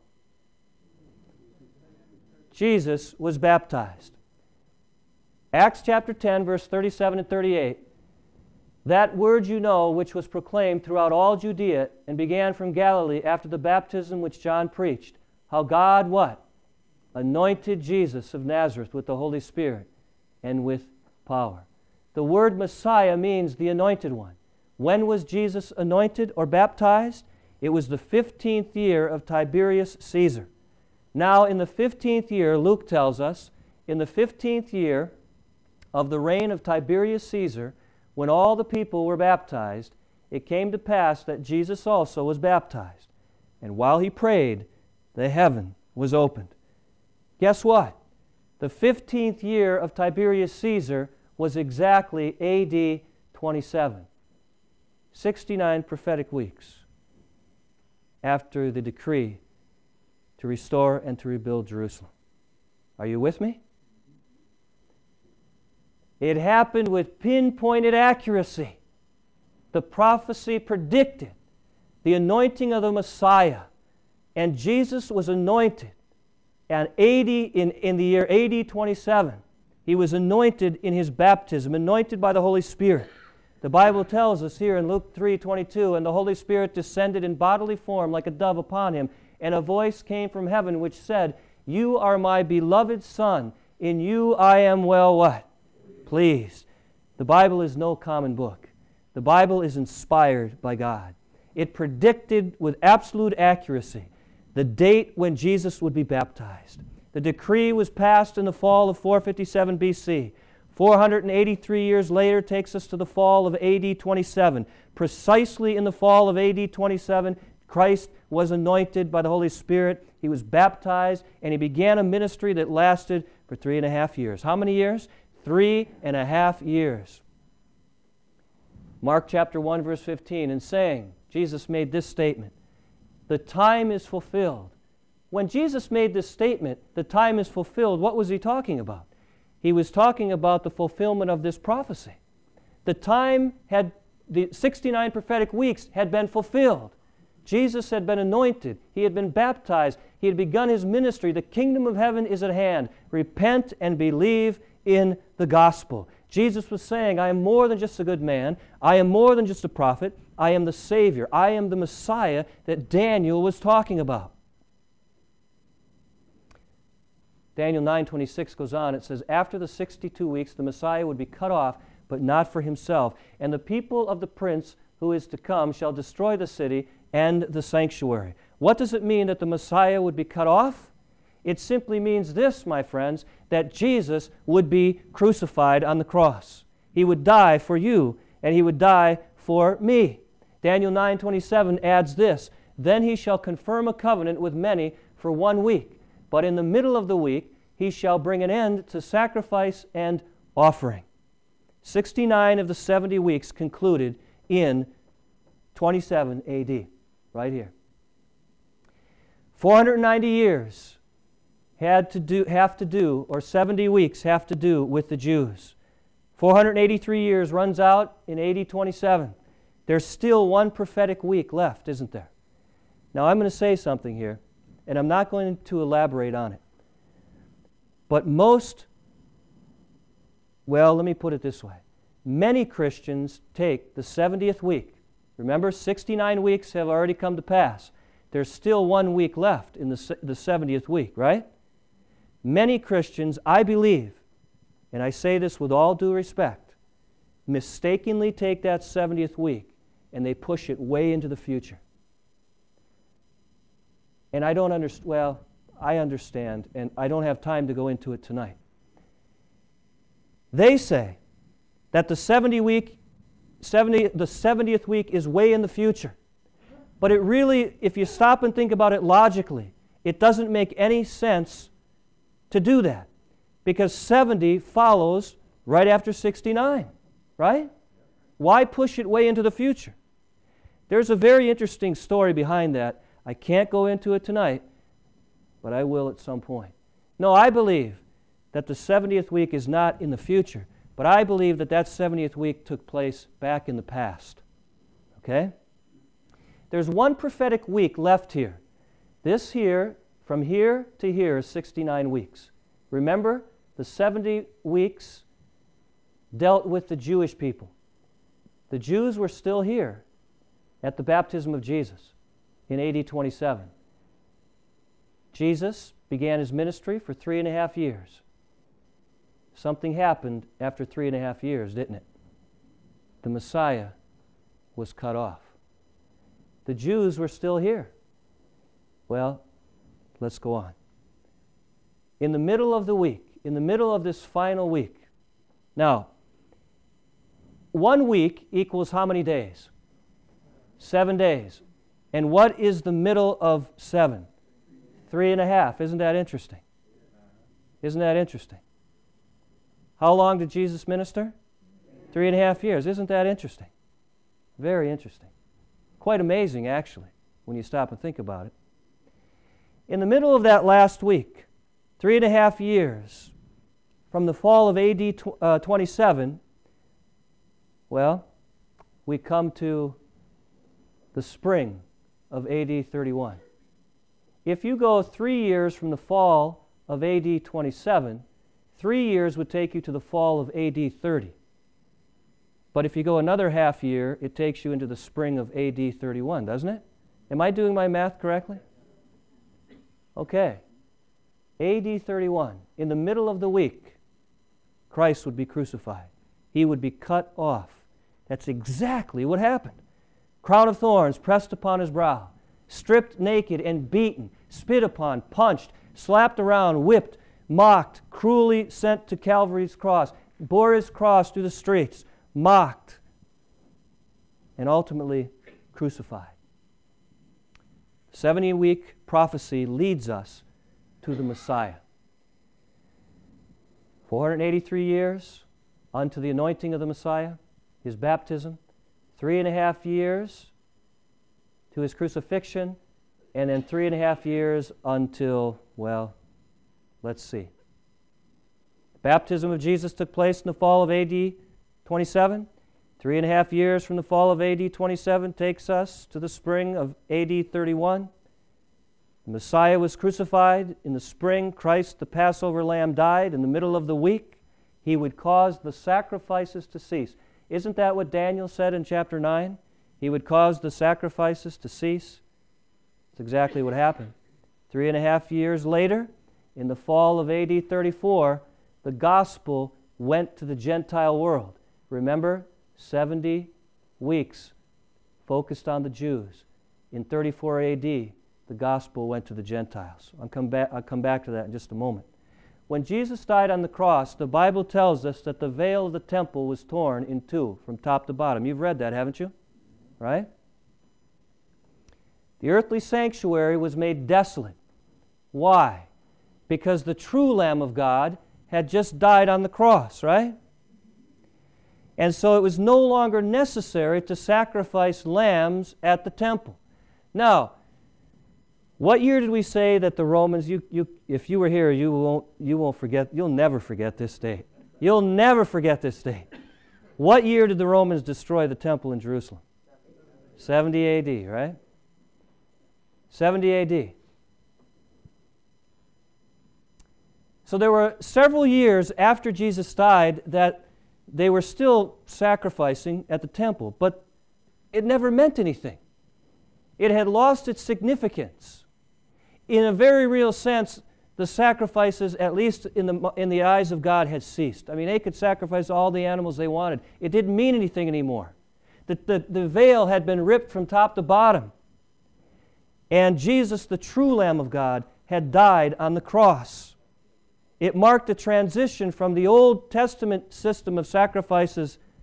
Jesus was baptized. Acts chapter 10, verse 37 and 38. That word you know, which was proclaimed throughout all Judea and began from Galilee after the baptism which John preached, how God, what? Anointed Jesus of Nazareth with the Holy Spirit and with power. The word Messiah means the anointed one. When was Jesus anointed or baptized? It was the 15th year of Tiberius Caesar. Now, in the 15th year, Luke tells us, in the 15th year of the reign of Tiberius Caesar, when all the people were baptized, it came to pass that Jesus also was baptized. And while he prayed, the heaven was opened. Guess what? The 15th year of Tiberius Caesar was exactly AD 27. 69 prophetic weeks after the decree to restore and to rebuild Jerusalem. Are you with me? It happened with pinpointed accuracy. The prophecy predicted the anointing of the Messiah, and Jesus was anointed. And in the year AD 27, he was anointed in his baptism, anointed by the Holy Spirit. The Bible tells us here in Luke 3:22, and the Holy Spirit descended in bodily form like a dove upon him, and a voice came from heaven which said, You are my beloved Son, in you I am well what? Pleased. The Bible is no common book. The Bible is inspired by God. It predicted with absolute accuracy the date when Jesus would be baptized. The decree was passed in the fall of 457 BC. 483 years later takes us to the fall of AD 27. Precisely in the fall of AD 27, Christ was anointed by the Holy Spirit. He was baptized, and he began a ministry that lasted for 3.5 years. How many years? 3.5 years. Mark chapter 1, verse 15, and saying, Jesus made this statement, the time is fulfilled. When Jesus made this statement, the time is fulfilled, what was he talking about? He was talking about the fulfillment of this prophecy. The 69 prophetic weeks had been fulfilled. Jesus had been anointed. He had been baptized. He had begun his ministry. The kingdom of heaven is at hand. Repent and believe in the gospel. Jesus was saying, I am more than just a good man. I am more than just a prophet. I am the Savior. I am the Messiah that Daniel was talking about. Daniel 9:26 goes on. It says, after the 62 weeks, the Messiah would be cut off, but not for himself. And the people of the prince who is to come shall destroy the city and the sanctuary. What does it mean that the Messiah would be cut off? It simply means this, my friends, that Jesus would be crucified on the cross. He would die for you, and he would die for me. Daniel 9:27 adds this, then he shall confirm a covenant with many for 1 week. But in the middle of the week, he shall bring an end to sacrifice and offering. 69 of the 70 weeks concluded in 27 AD, right here. 490 years have to do, or 70 weeks have to do with the Jews. 483 years runs out in AD 27. There's still 1 prophetic week left, isn't there? Now I'm going to say something here, and I'm not going to elaborate on it. But let me put it this way. Many Christians take the 70th week. Remember, 69 weeks have already come to pass. There's still 1 week left in the 70th week, right? Many Christians, I believe, and I say this with all due respect, mistakenly take that 70th week and they push it way into the future. And I don't understand, I understand, and I don't have time to go into it tonight. They say that the 70th week is way in the future. But it really, if you stop and think about it logically, it doesn't make any sense to do that, because 70 follows right after 69, right? Why push it way into the future? There's a very interesting story behind that. I can't go into it tonight, but I will at some point. No, I believe that the 70th week is not in the future, but I believe that that 70th week took place back in the past. Okay? There's one prophetic week left here. This here, from here to here, is 69 weeks. Remember, the 70 weeks dealt with the Jewish people. The Jews were still here at the baptism of Jesus in AD 27. Jesus began his ministry for 3.5 years. Something happened after 3.5 years, didn't it? The Messiah was cut off. The Jews were still here. Well, let's go on. In the middle of the week, in the middle of this final week, now, 1 week equals how many days? 7 days. And what is the middle of 7? 3.5. Isn't that interesting? Isn't that interesting? How long did Jesus minister? 3.5 years. Isn't that interesting? Very interesting. Quite amazing, actually, when you stop and think about it. In the middle of that last week, 3.5 years from the fall of AD 27, well, we come to the spring of AD 31. If you go 3 years from the fall of AD 27, 3 years would take you to the fall of AD 30. But if you go another half year, it takes you into the spring of AD 31, doesn't it? Am I doing my math correctly? Okay. AD 31, in the middle of the week, Christ would be crucified. He would be cut off. That's exactly what happened. Crown of thorns pressed upon his brow, stripped naked and beaten, spit upon, punched, slapped around, whipped, mocked, cruelly sent to Calvary's cross, bore his cross through the streets, mocked, and ultimately crucified. 70-week prophecy leads us to the Messiah. 483 years unto the anointing of the Messiah, his baptism, 3.5 years to his crucifixion, and then 3.5 years until, well, let's see. The baptism of Jesus took place in the fall of AD 27. 3.5 years from the fall of AD 27 takes us to the spring of AD 31. The Messiah was crucified. In the spring, Christ, the Passover lamb, died. In the middle of the week, he would cause the sacrifices to cease. Isn't that what Daniel said in chapter 9? He would cause the sacrifices to cease. That's exactly what happened. 3.5 years later, in the fall of AD 34, the gospel went to the Gentile world. Remember, 70 weeks focused on the Jews. In 34 AD, the gospel went to the Gentiles. I'll come back to that in just a moment. When Jesus died on the cross, the Bible tells us that the veil of the temple was torn in two from top to bottom. You've read that, haven't you? Right? The earthly sanctuary was made desolate. Why? Because the true Lamb of God had just died on the cross, right? And so it was no longer necessary to sacrifice lambs at the temple. Now, what year did we say that the Romans, if you were here, you won't forget, you'll never forget this date. You'll never forget this date. What year did the Romans destroy the temple in Jerusalem? 70 AD, right? 70 AD. So there were several years after Jesus died that they were still sacrificing at the temple, but it never meant anything. It had lost its significance. In a very real sense, the sacrifices, at least in the eyes of God, had ceased. I mean, they could sacrifice all the animals they wanted. It didn't mean anything anymore. The veil had been ripped from top to bottom. And Jesus, the true Lamb of God, had died on the cross. It marked a transition from the Old Testament system of sacrifices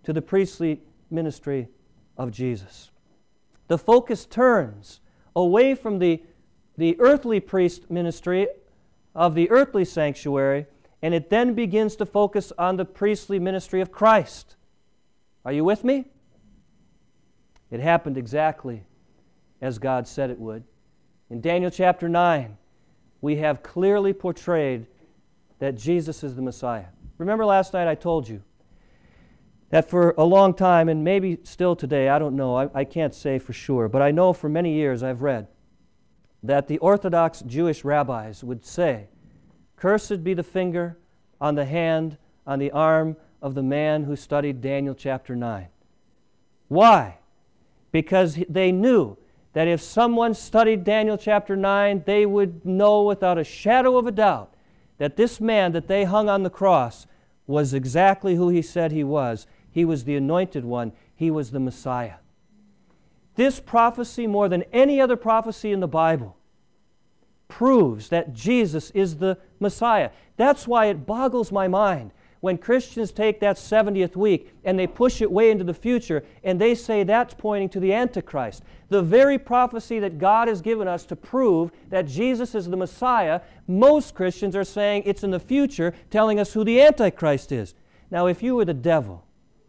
to the priestly ministry of Jesus. The focus turns away from the earthly priest ministry of the earthly sanctuary, and it then begins to focus on the priestly ministry of Christ. Are you with me? It happened exactly as God said it would. In Daniel chapter 9, we have clearly portrayed that Jesus is the Messiah. Remember last night I told you that for a long time, and maybe still today, I don't know, I can't say for sure, but I know for many years I've read that the Orthodox Jewish rabbis would say, "Cursed be the finger on the hand, on the arm of the man who studied Daniel chapter 9. Why? Because they knew that if someone studied Daniel chapter 9, they would know without a shadow of a doubt that this man that they hung on the cross was exactly who he said he was. He was the anointed one. He was the Messiah. This prophecy, more than any other prophecy in the Bible, proves that Jesus is the Messiah. That's why it boggles my mind when Christians take that 70th week and they push it way into the future and they say that's pointing to the Antichrist. The very prophecy that God has given us to prove that Jesus is the Messiah, most Christians are saying it's in the future, telling us who the Antichrist is. Now, if you were the devil,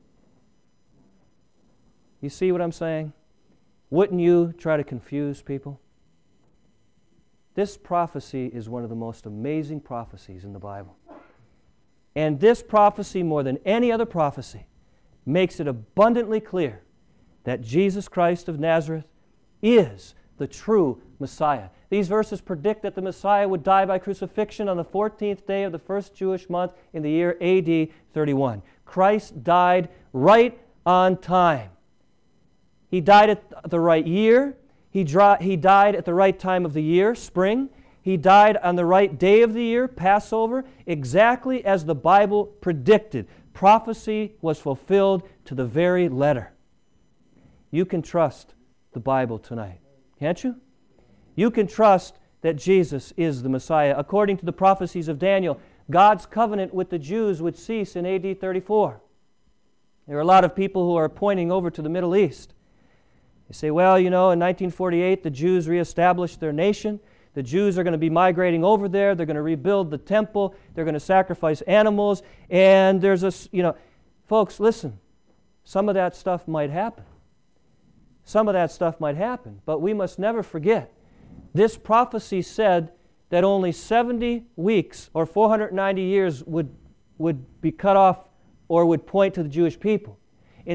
you see what I'm saying? Wouldn't you try to confuse people? This prophecy is one of the most amazing prophecies in the Bible. And this prophecy, more than any other prophecy, makes it abundantly clear that Jesus Christ of Nazareth is the true Messiah. These verses predict that the Messiah would die by crucifixion on the 14th day of the first Jewish month in the year AD 31. Christ died right on time. He died at the right year. He died at the right time of the year, spring. He died on the right day of the year, Passover, exactly as the Bible predicted. Prophecy was fulfilled to the very letter. You can trust the Bible tonight, can't you? You can trust that Jesus is the Messiah. According to the prophecies of Daniel, God's covenant with the Jews would cease in AD 34. There are a lot of people who are pointing over to the Middle East. They say, well, you know, in 1948, the Jews reestablished their nation. The Jews are going to be migrating over there. They're going to rebuild the temple. They're going to sacrifice animals. And there's a, folks, listen, some of that stuff might happen. Some of that stuff might happen. But we must never forget, this prophecy said that only 70 weeks or 490 years would be cut off or would point to the Jewish people. In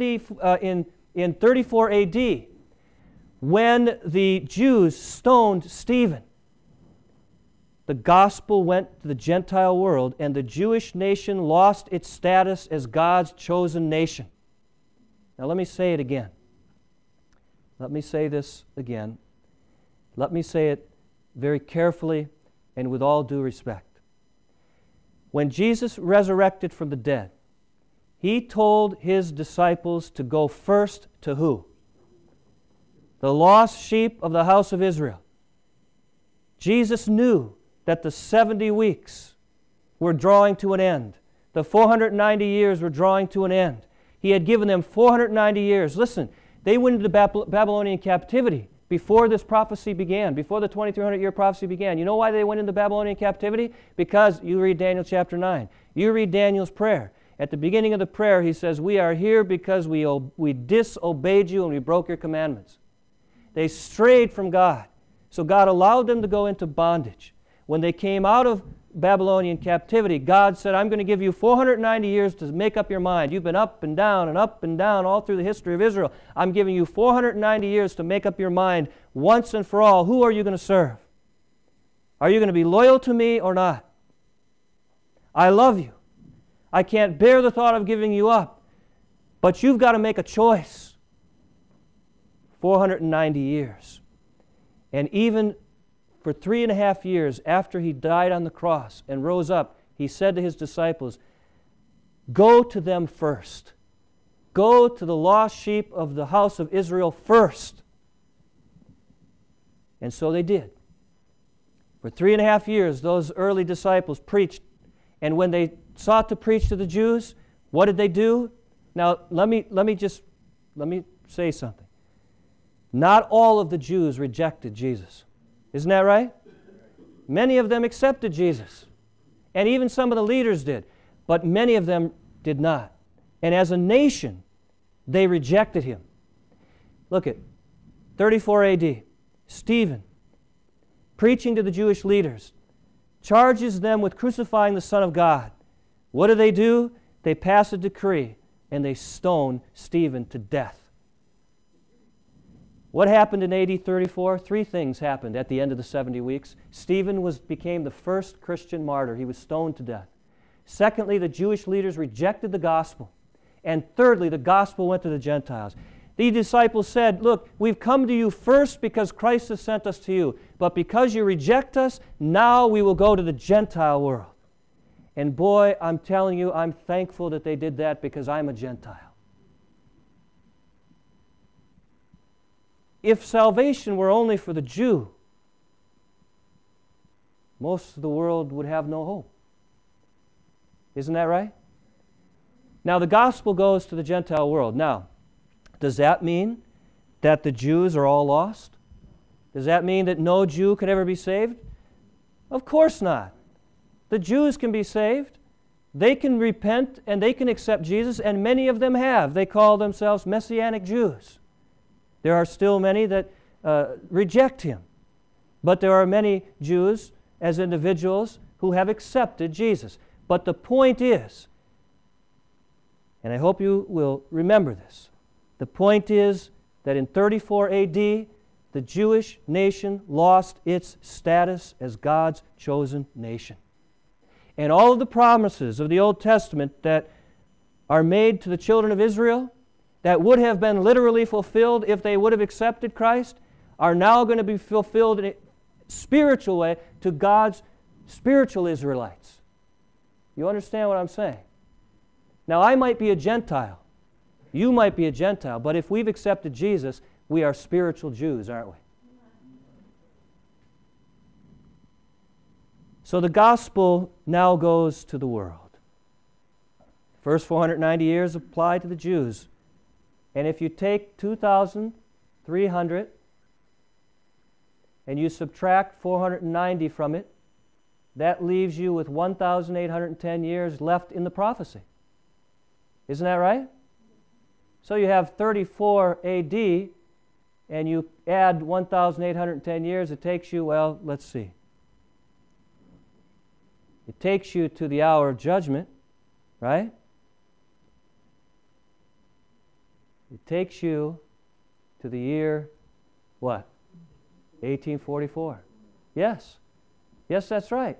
34 AD, when the Jews stoned Stephen, the gospel went to the Gentile world and the Jewish nation lost its status as God's chosen nation. Now let me say it again. Let me say this again. Let me say it very carefully and with all due respect. When Jesus resurrected from the dead, He told His disciples to go first to who? The lost sheep of the house of Israel. Jesus knew that the 70 weeks were drawing to an end. The 490 years were drawing to an end. He had given them 490 years. Listen, they went into Babylonian captivity before this prophecy began, before the 2300-year prophecy began. You know why they went into Babylonian captivity? Because you read Daniel chapter 9. You read Daniel's prayer. At the beginning of the prayer, he says, we are here because we disobeyed you and we broke your commandments. They strayed from God. So God allowed them to go into bondage. When they came out of Babylonian captivity, God said, I'm going to give you 490 years to make up your mind. You've been up and down all through the history of Israel. I'm giving you 490 years to make up your mind once and for all. Who are you going to serve? Are you going to be loyal to me or not? I love you. I can't bear the thought of giving you up. But you've got to make a choice. 490 years. And even for 3.5 years after He died on the cross and rose up, He said to His disciples, go to them first. Go to the lost sheep of the house of Israel first. And so they did. For 3.5 years, those early disciples preached. And when they sought to preach to the Jews, what did they do? Now, let me say something. Not all of the Jews rejected Jesus. Isn't that right? Many of them accepted Jesus. And even some of the leaders did. But many of them did not. And as a nation, they rejected him. Look at 34 AD. Stephen, preaching to the Jewish leaders, charges them with crucifying the Son of God. What do? They pass a decree, and they stone Stephen to death. What happened in AD 34? 3 things happened at the end of the 70 weeks. Stephen became the first Christian martyr. He was stoned to death. Secondly, the Jewish leaders rejected the gospel. And thirdly, the gospel went to the Gentiles. The disciples said, look, we've come to you first because Christ has sent us to you. But because you reject us, now we will go to the Gentile world. And boy, I'm telling you, I'm thankful that they did that because I'm a Gentile. If salvation were only for the Jew, most of the world would have no hope. Isn't that right? Now, the gospel goes to the Gentile world. Now, does that mean that the Jews are all lost? Does that mean that no Jew could ever be saved? Of course not. The Jews can be saved. They can repent and they can accept Jesus, and many of them have. They call themselves Messianic Jews. There are still many that reject him. But there are many Jews as individuals who have accepted Jesus. But the point is, and I hope you will remember this, the point is that in 34 AD, the Jewish nation lost its status as God's chosen nation. And all of the promises of the Old Testament that are made to the children of Israel, that would have been literally fulfilled if they would have accepted Christ, are now going to be fulfilled in a spiritual way to God's spiritual Israelites. You understand what I'm saying? Now, I might be a Gentile. You might be a Gentile. But if we've accepted Jesus, we are spiritual Jews, aren't we? So the gospel now goes to the world. First 490 years apply to the Jews. And if you take 2,300 and you subtract 490 from it, that leaves you with 1,810 years left in the prophecy. Isn't that right? So you have 34 AD, and you add 1,810 years, it takes you, well, let's see. It takes you to the hour of judgment, right? It takes you to the year, what? 1844. Yes. Yes, that's right.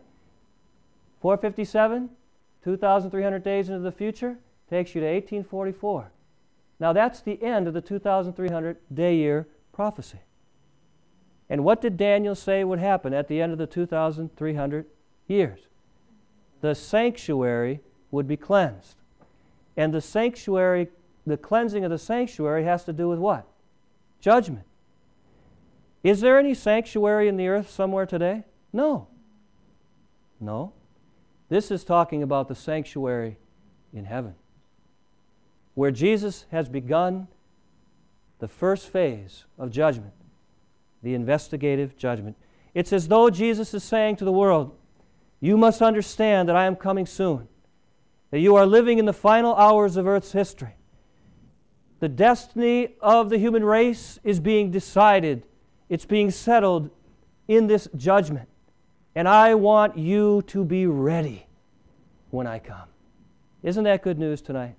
457, 2,300 days into the future, takes you to 1844. Now that's the end of the 2,300 day year prophecy. And what did Daniel say would happen at the end of the 2,300 years? The sanctuary would be cleansed. And the sanctuary, the cleansing of the sanctuary has to do with what? Judgment. Is there any sanctuary in the earth somewhere today? No. No. This is talking about the sanctuary in heaven, where Jesus has begun the first phase of judgment, the investigative judgment. It's as though Jesus is saying to the world, you must understand that I am coming soon, that you are living in the final hours of Earth's history. The destiny of the human race is being decided. It's being settled in this judgment. And I want you to be ready when I come. Isn't that good news tonight?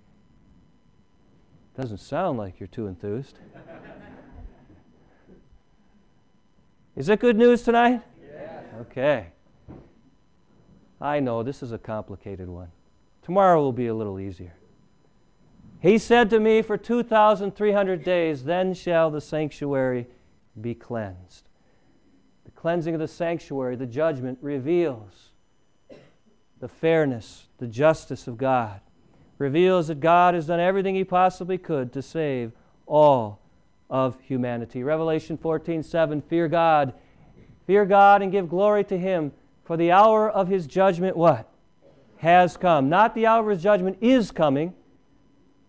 Doesn't sound like you're too enthused. Is it good news tonight? Yes. Okay. I know this is a complicated one. Tomorrow will be a little easier. He said to me, for 2,300 days, then shall the sanctuary be cleansed. The cleansing of the sanctuary, the judgment, reveals the fairness, the justice of God. Reveals that God has done everything He possibly could to save all of humanity. Revelation 14:7, fear God and give glory to Him, for the hour of His judgment, what? Has come. Not the hour of His judgment is coming.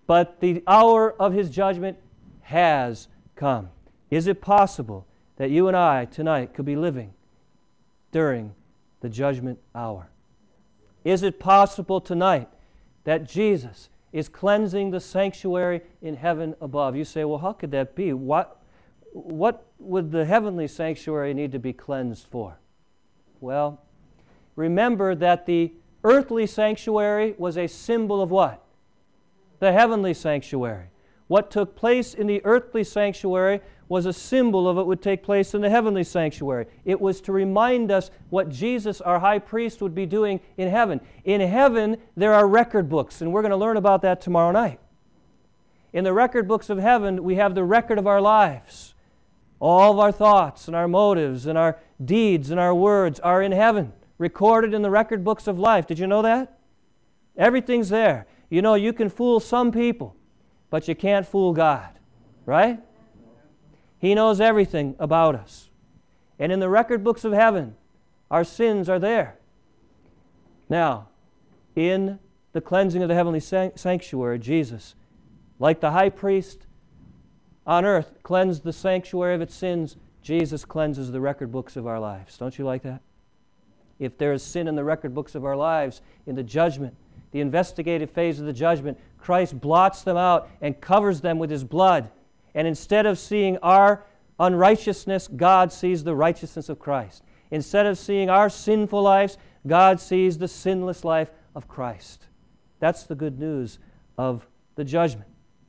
but the hour of His judgment has come. Is it possible that you and I tonight could be living during the judgment hour? Is it possible tonight that Jesus is cleansing the sanctuary in heaven above? You say, well, how could that be? What would the heavenly sanctuary need to be cleansed for? Well, remember that the earthly sanctuary was a symbol of what? The heavenly sanctuary. What took place in the earthly sanctuary was a symbol of what would take place in the heavenly sanctuary. It was to remind us what Jesus, our high priest, would be doing in heaven. In heaven, there are record books, and we're going to learn about that tomorrow night. In the record books of heaven, we have the record of our lives. All of our thoughts and our motives and our deeds and our words are in heaven, recorded in the record books of life. Did you know that? Everything's there. You know, you can fool some people, but you can't fool God, right? He knows everything about us. And in the record books of heaven, our sins are there. Now, in the cleansing of the heavenly sanctuary, Jesus, like the high priest on earth, cleansed the sanctuary of its sins. Jesus cleanses the record books of our lives. Don't you like that? If there is sin in the record books of our lives, in the judgment, the investigative phase of the judgment, Christ blots them out and covers them with His blood. And instead of seeing our unrighteousness, God sees the righteousness of Christ. Instead of seeing our sinful lives, God sees the sinless life of Christ. That's the good news of the judgment.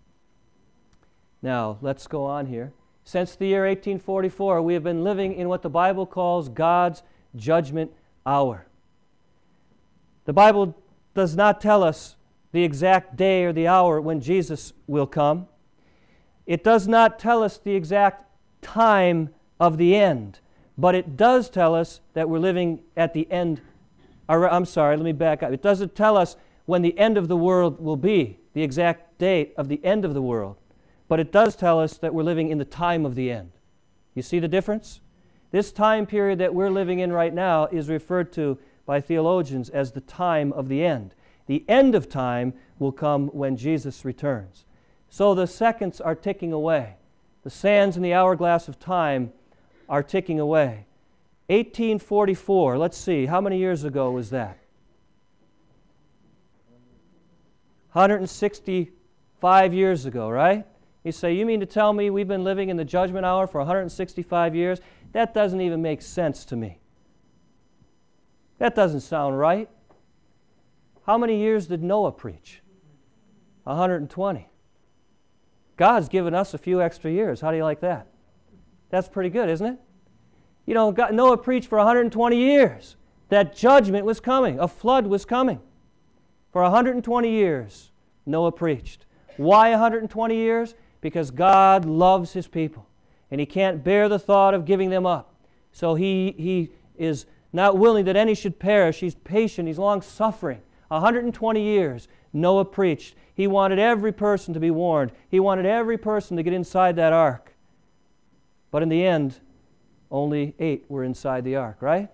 Now, let's go on here. Since the year 1844, we have been living in what the Bible calls God's judgment hour. The Bible does not tell us the exact day or the hour when Jesus will come. It does not tell us the exact time of the end, but it does tell us that we're living at the end. I'm sorry, let me back up. It doesn't tell us when the end of the world will be, the exact date of the end of the world, but it does tell us that we're living in the time of the end. You see the difference? This time period that we're living in right now is referred to by theologians as the time of the end. The end of time will come when Jesus returns. So the seconds are ticking away. The sands in the hourglass of time are ticking away. 1844, let's see, how many years ago was that? 165 years ago, right? You say, you mean to tell me we've been living in the judgment hour for 165 years? That doesn't even make sense to me. That doesn't sound right. How many years did Noah preach? 120. God's given us a few extra years. How do you like that? That's pretty good, isn't it? You know, Noah preached for 120 years. That judgment was coming. A flood was coming. For 120 years, Noah preached. Why 120 years? Because God loves His people, and He can't bear the thought of giving them up. So He is not willing that any should perish. He's patient. He's long-suffering. 120 years, Noah preached. He wanted every person to be warned. He wanted every person to get inside that ark. But in the end, only 8 were inside the ark, right?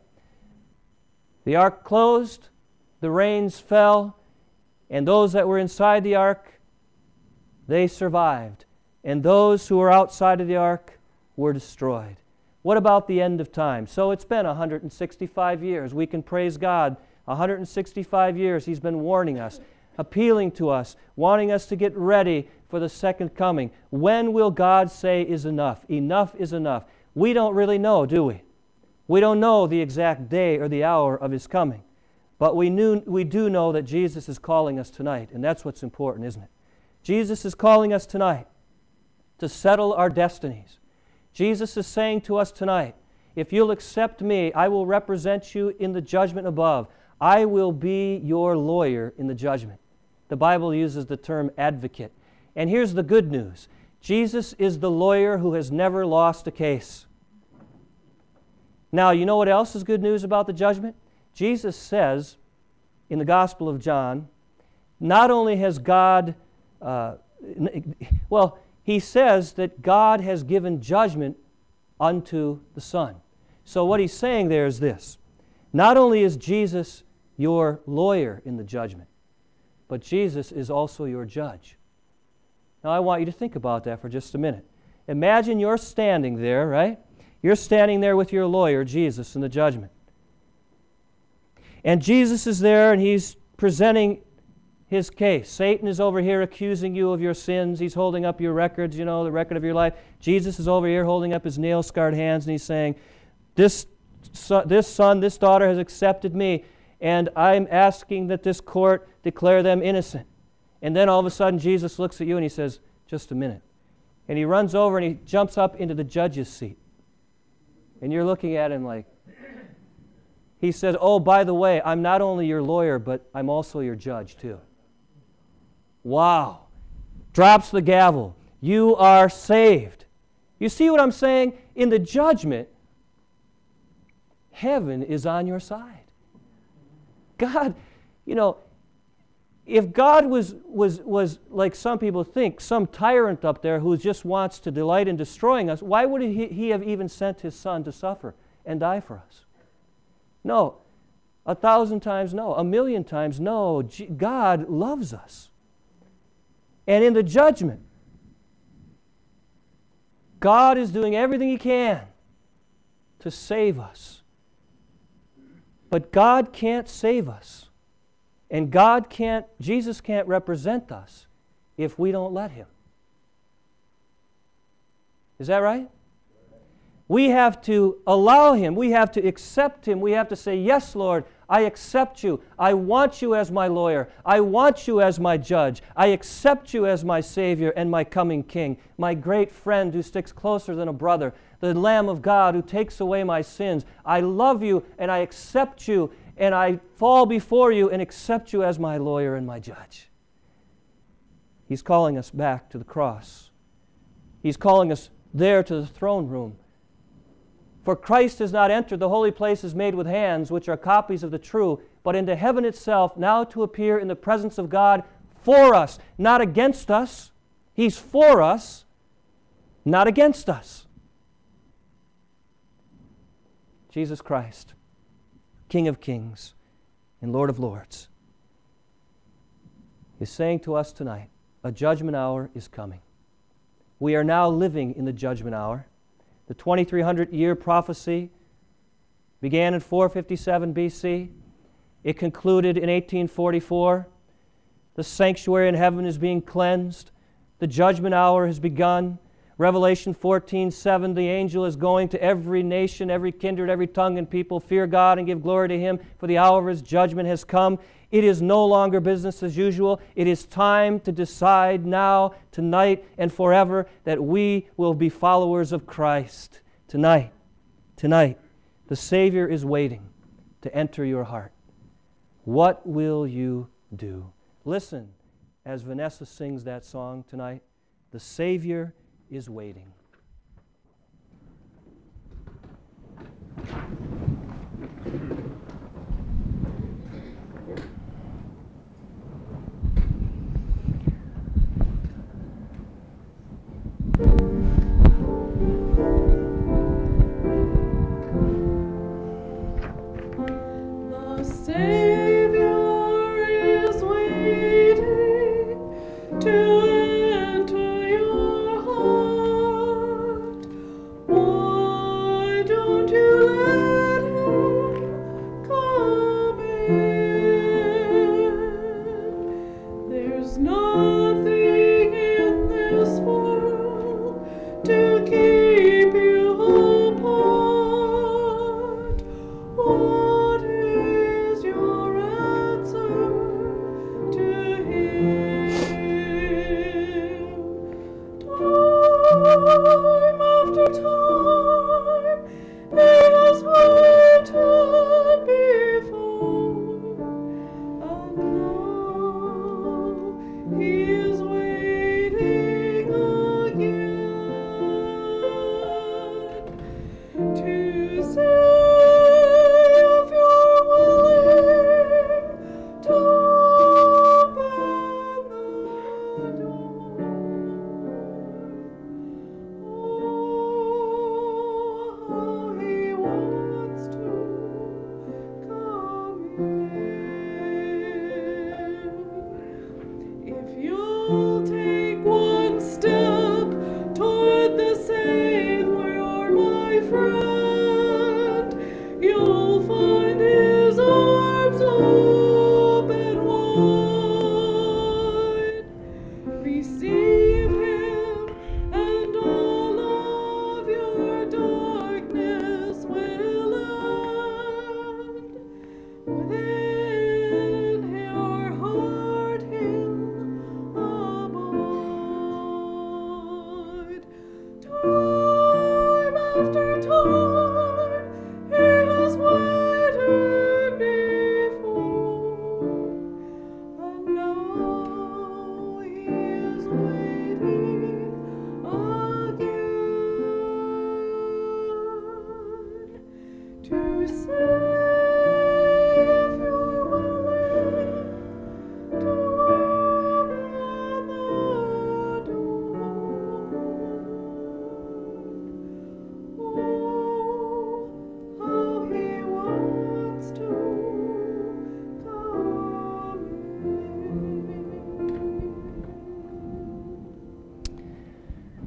The ark closed, the rains fell, and those that were inside the ark, they survived. And those who were outside of the ark were destroyed. What about the end of time? So it's been 165 years. We can praise God. 165 years He's been warning us, appealing to us, wanting us to get ready for the second coming. When will God say is enough? Enough is enough. We don't really know, do we? We don't know the exact day or the hour of His coming. But we do know that Jesus is calling us tonight, and that's what's important, isn't it? Jesus is calling us tonight to settle our destinies. Jesus is saying to us tonight, if you'll accept me, I will represent you in the judgment above. I will be your lawyer in the judgment. The Bible uses the term advocate. And here's the good news. Jesus is the lawyer who has never lost a case. Now, you know what else is good news about the judgment? Jesus says in the Gospel of John, not only has God, He says that God has given judgment unto the Son. So what He's saying there is this. Not only is Jesus your lawyer in the judgment, but Jesus is also your judge. Now I want you to think about that for just a minute. Imagine you're standing there, right? You're standing there with your lawyer, Jesus, in the judgment. And Jesus is there and he's presenting his case. Satan is over here accusing you of your sins. He's holding up your records, you know, the record of your life. Jesus is over here holding up his nail-scarred hands and he's saying, this son, this daughter has accepted me, and I'm asking that this court declare them innocent. And then all of a sudden Jesus looks at you and he says, just a minute. And he runs over and he jumps up into the judge's seat. And you're looking at him like, he says, oh, by the way, I'm not only your lawyer, but I'm also your judge too. Wow. Drops the gavel. You are saved. You see what I'm saying? In the judgment, heaven is on your side. God, you know, if God was like some people think, some tyrant up there who just wants to delight in destroying us, why would he have even sent his son to suffer and die for us? No. 1,000 times no. 1,000,000 times no. God loves us. And in the judgment, God is doing everything he can to save us. But God can't save us. And Jesus can't represent us if we don't let him. Is that right? We have to allow him. We have to accept him. We have to say, yes, Lord, I accept you. I want you as my lawyer. I want you as my judge. I accept you as my Savior and my coming King, my great friend who sticks closer than a brother, the Lamb of God who takes away my sins. I love you and I accept you, and I fall before you and accept you as my lawyer and my judge. He's calling us back to the cross. He's calling us there to the throne room. For Christ has not entered the holy places made with hands, which are copies of the true, but into heaven itself, now to appear in the presence of God for us, not against us. He's for us, not against us. Jesus Christ, King of kings and Lord of lords, is saying to us tonight, a judgment hour is coming. We are now living in the judgment hour. The 2300-year prophecy began in 457 BC. It concluded in 1844. The sanctuary in heaven is being cleansed. The judgment hour has begun. Revelation 14:7, the angel is going to every nation, every kindred, every tongue and people. Fear God and give glory to him, for the hour of his judgment has come. It is no longer business as usual. It is time to decide now, tonight, and forever that we will be followers of Christ. Tonight, the Savior is waiting to enter your heart. What will you do? Listen as Vanessa sings that song tonight. The Savior is waiting. The Savior is waiting to enter your heart.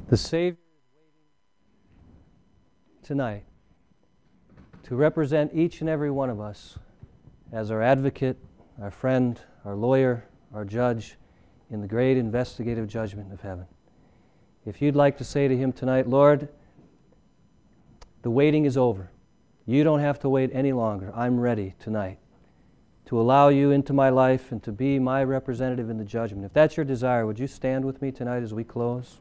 The Savior is waiting tonight to represent each and every one of us as our advocate, our friend, our lawyer, our judge in the great investigative judgment of heaven. If you'd like to say to Him tonight, Lord, the waiting is over. You don't have to wait any longer. I'm ready tonight to allow You into my life and to be my representative in the judgment. If that's your desire, would you stand with me tonight as we close?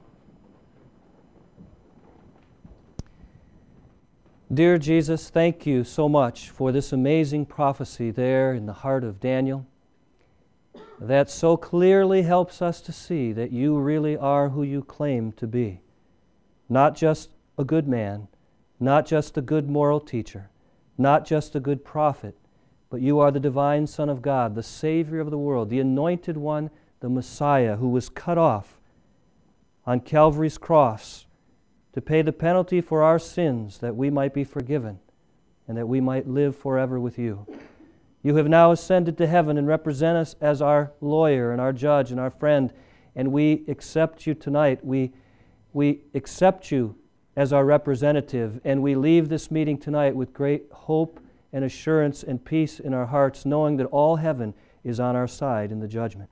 Dear Jesus, thank You so much for this amazing prophecy there in the heart of Daniel that so clearly helps us to see that You really are who You claim to be. Not just a good man, not just a good moral teacher, not just a good prophet, but You are the divine Son of God, the Savior of the world, the Anointed One, the Messiah, who was cut off on Calvary's cross to pay the penalty for our sins that we might be forgiven and that we might live forever with You. You have now ascended to heaven and represent us as our lawyer and our judge and our friend, and we accept You tonight. We accept You as our representative, and we leave this meeting tonight with great hope and assurance and peace in our hearts, knowing that all heaven is on our side in the judgment.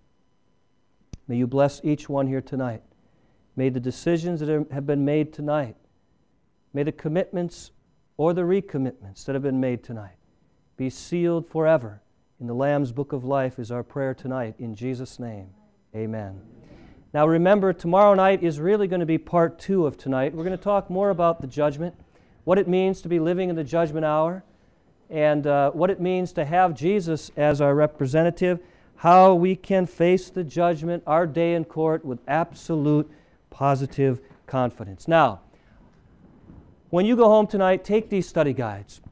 May You bless each one here tonight. May the decisions that have been made tonight, may the commitments or the recommitments that have been made tonight be sealed forever in the Lamb's Book of Life is our prayer tonight. In Jesus' name, amen. Now remember, tomorrow night is really going to be part 2 of tonight. We're going to talk more about the judgment, what it means to be living in the judgment hour, and what it means to have Jesus as our representative, how we can face the judgment, our day in court, with absolute positive confidence. Now, when you go home tonight, take these study guides.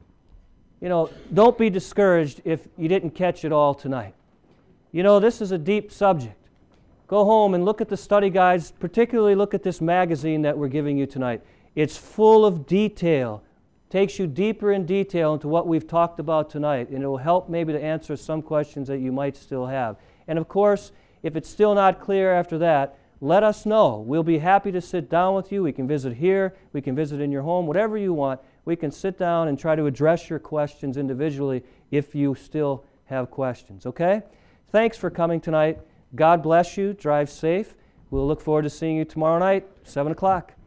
Don't be discouraged if you didn't catch it all tonight. This is a deep subject. Go home and look at the study guides, particularly look at this magazine that we're giving you tonight. It's full of detail, takes you deeper in detail into what we've talked about tonight, and it will help maybe to answer some questions that you might still have. And of course, if it's still not clear after that, let us know. We'll be happy to sit down with you. We can visit here, we can visit in your home, whatever you want. We can sit down and try to address your questions individually if you still have questions, okay? Thanks for coming tonight. God bless you. Drive safe. We'll look forward to seeing you tomorrow night, 7 o'clock.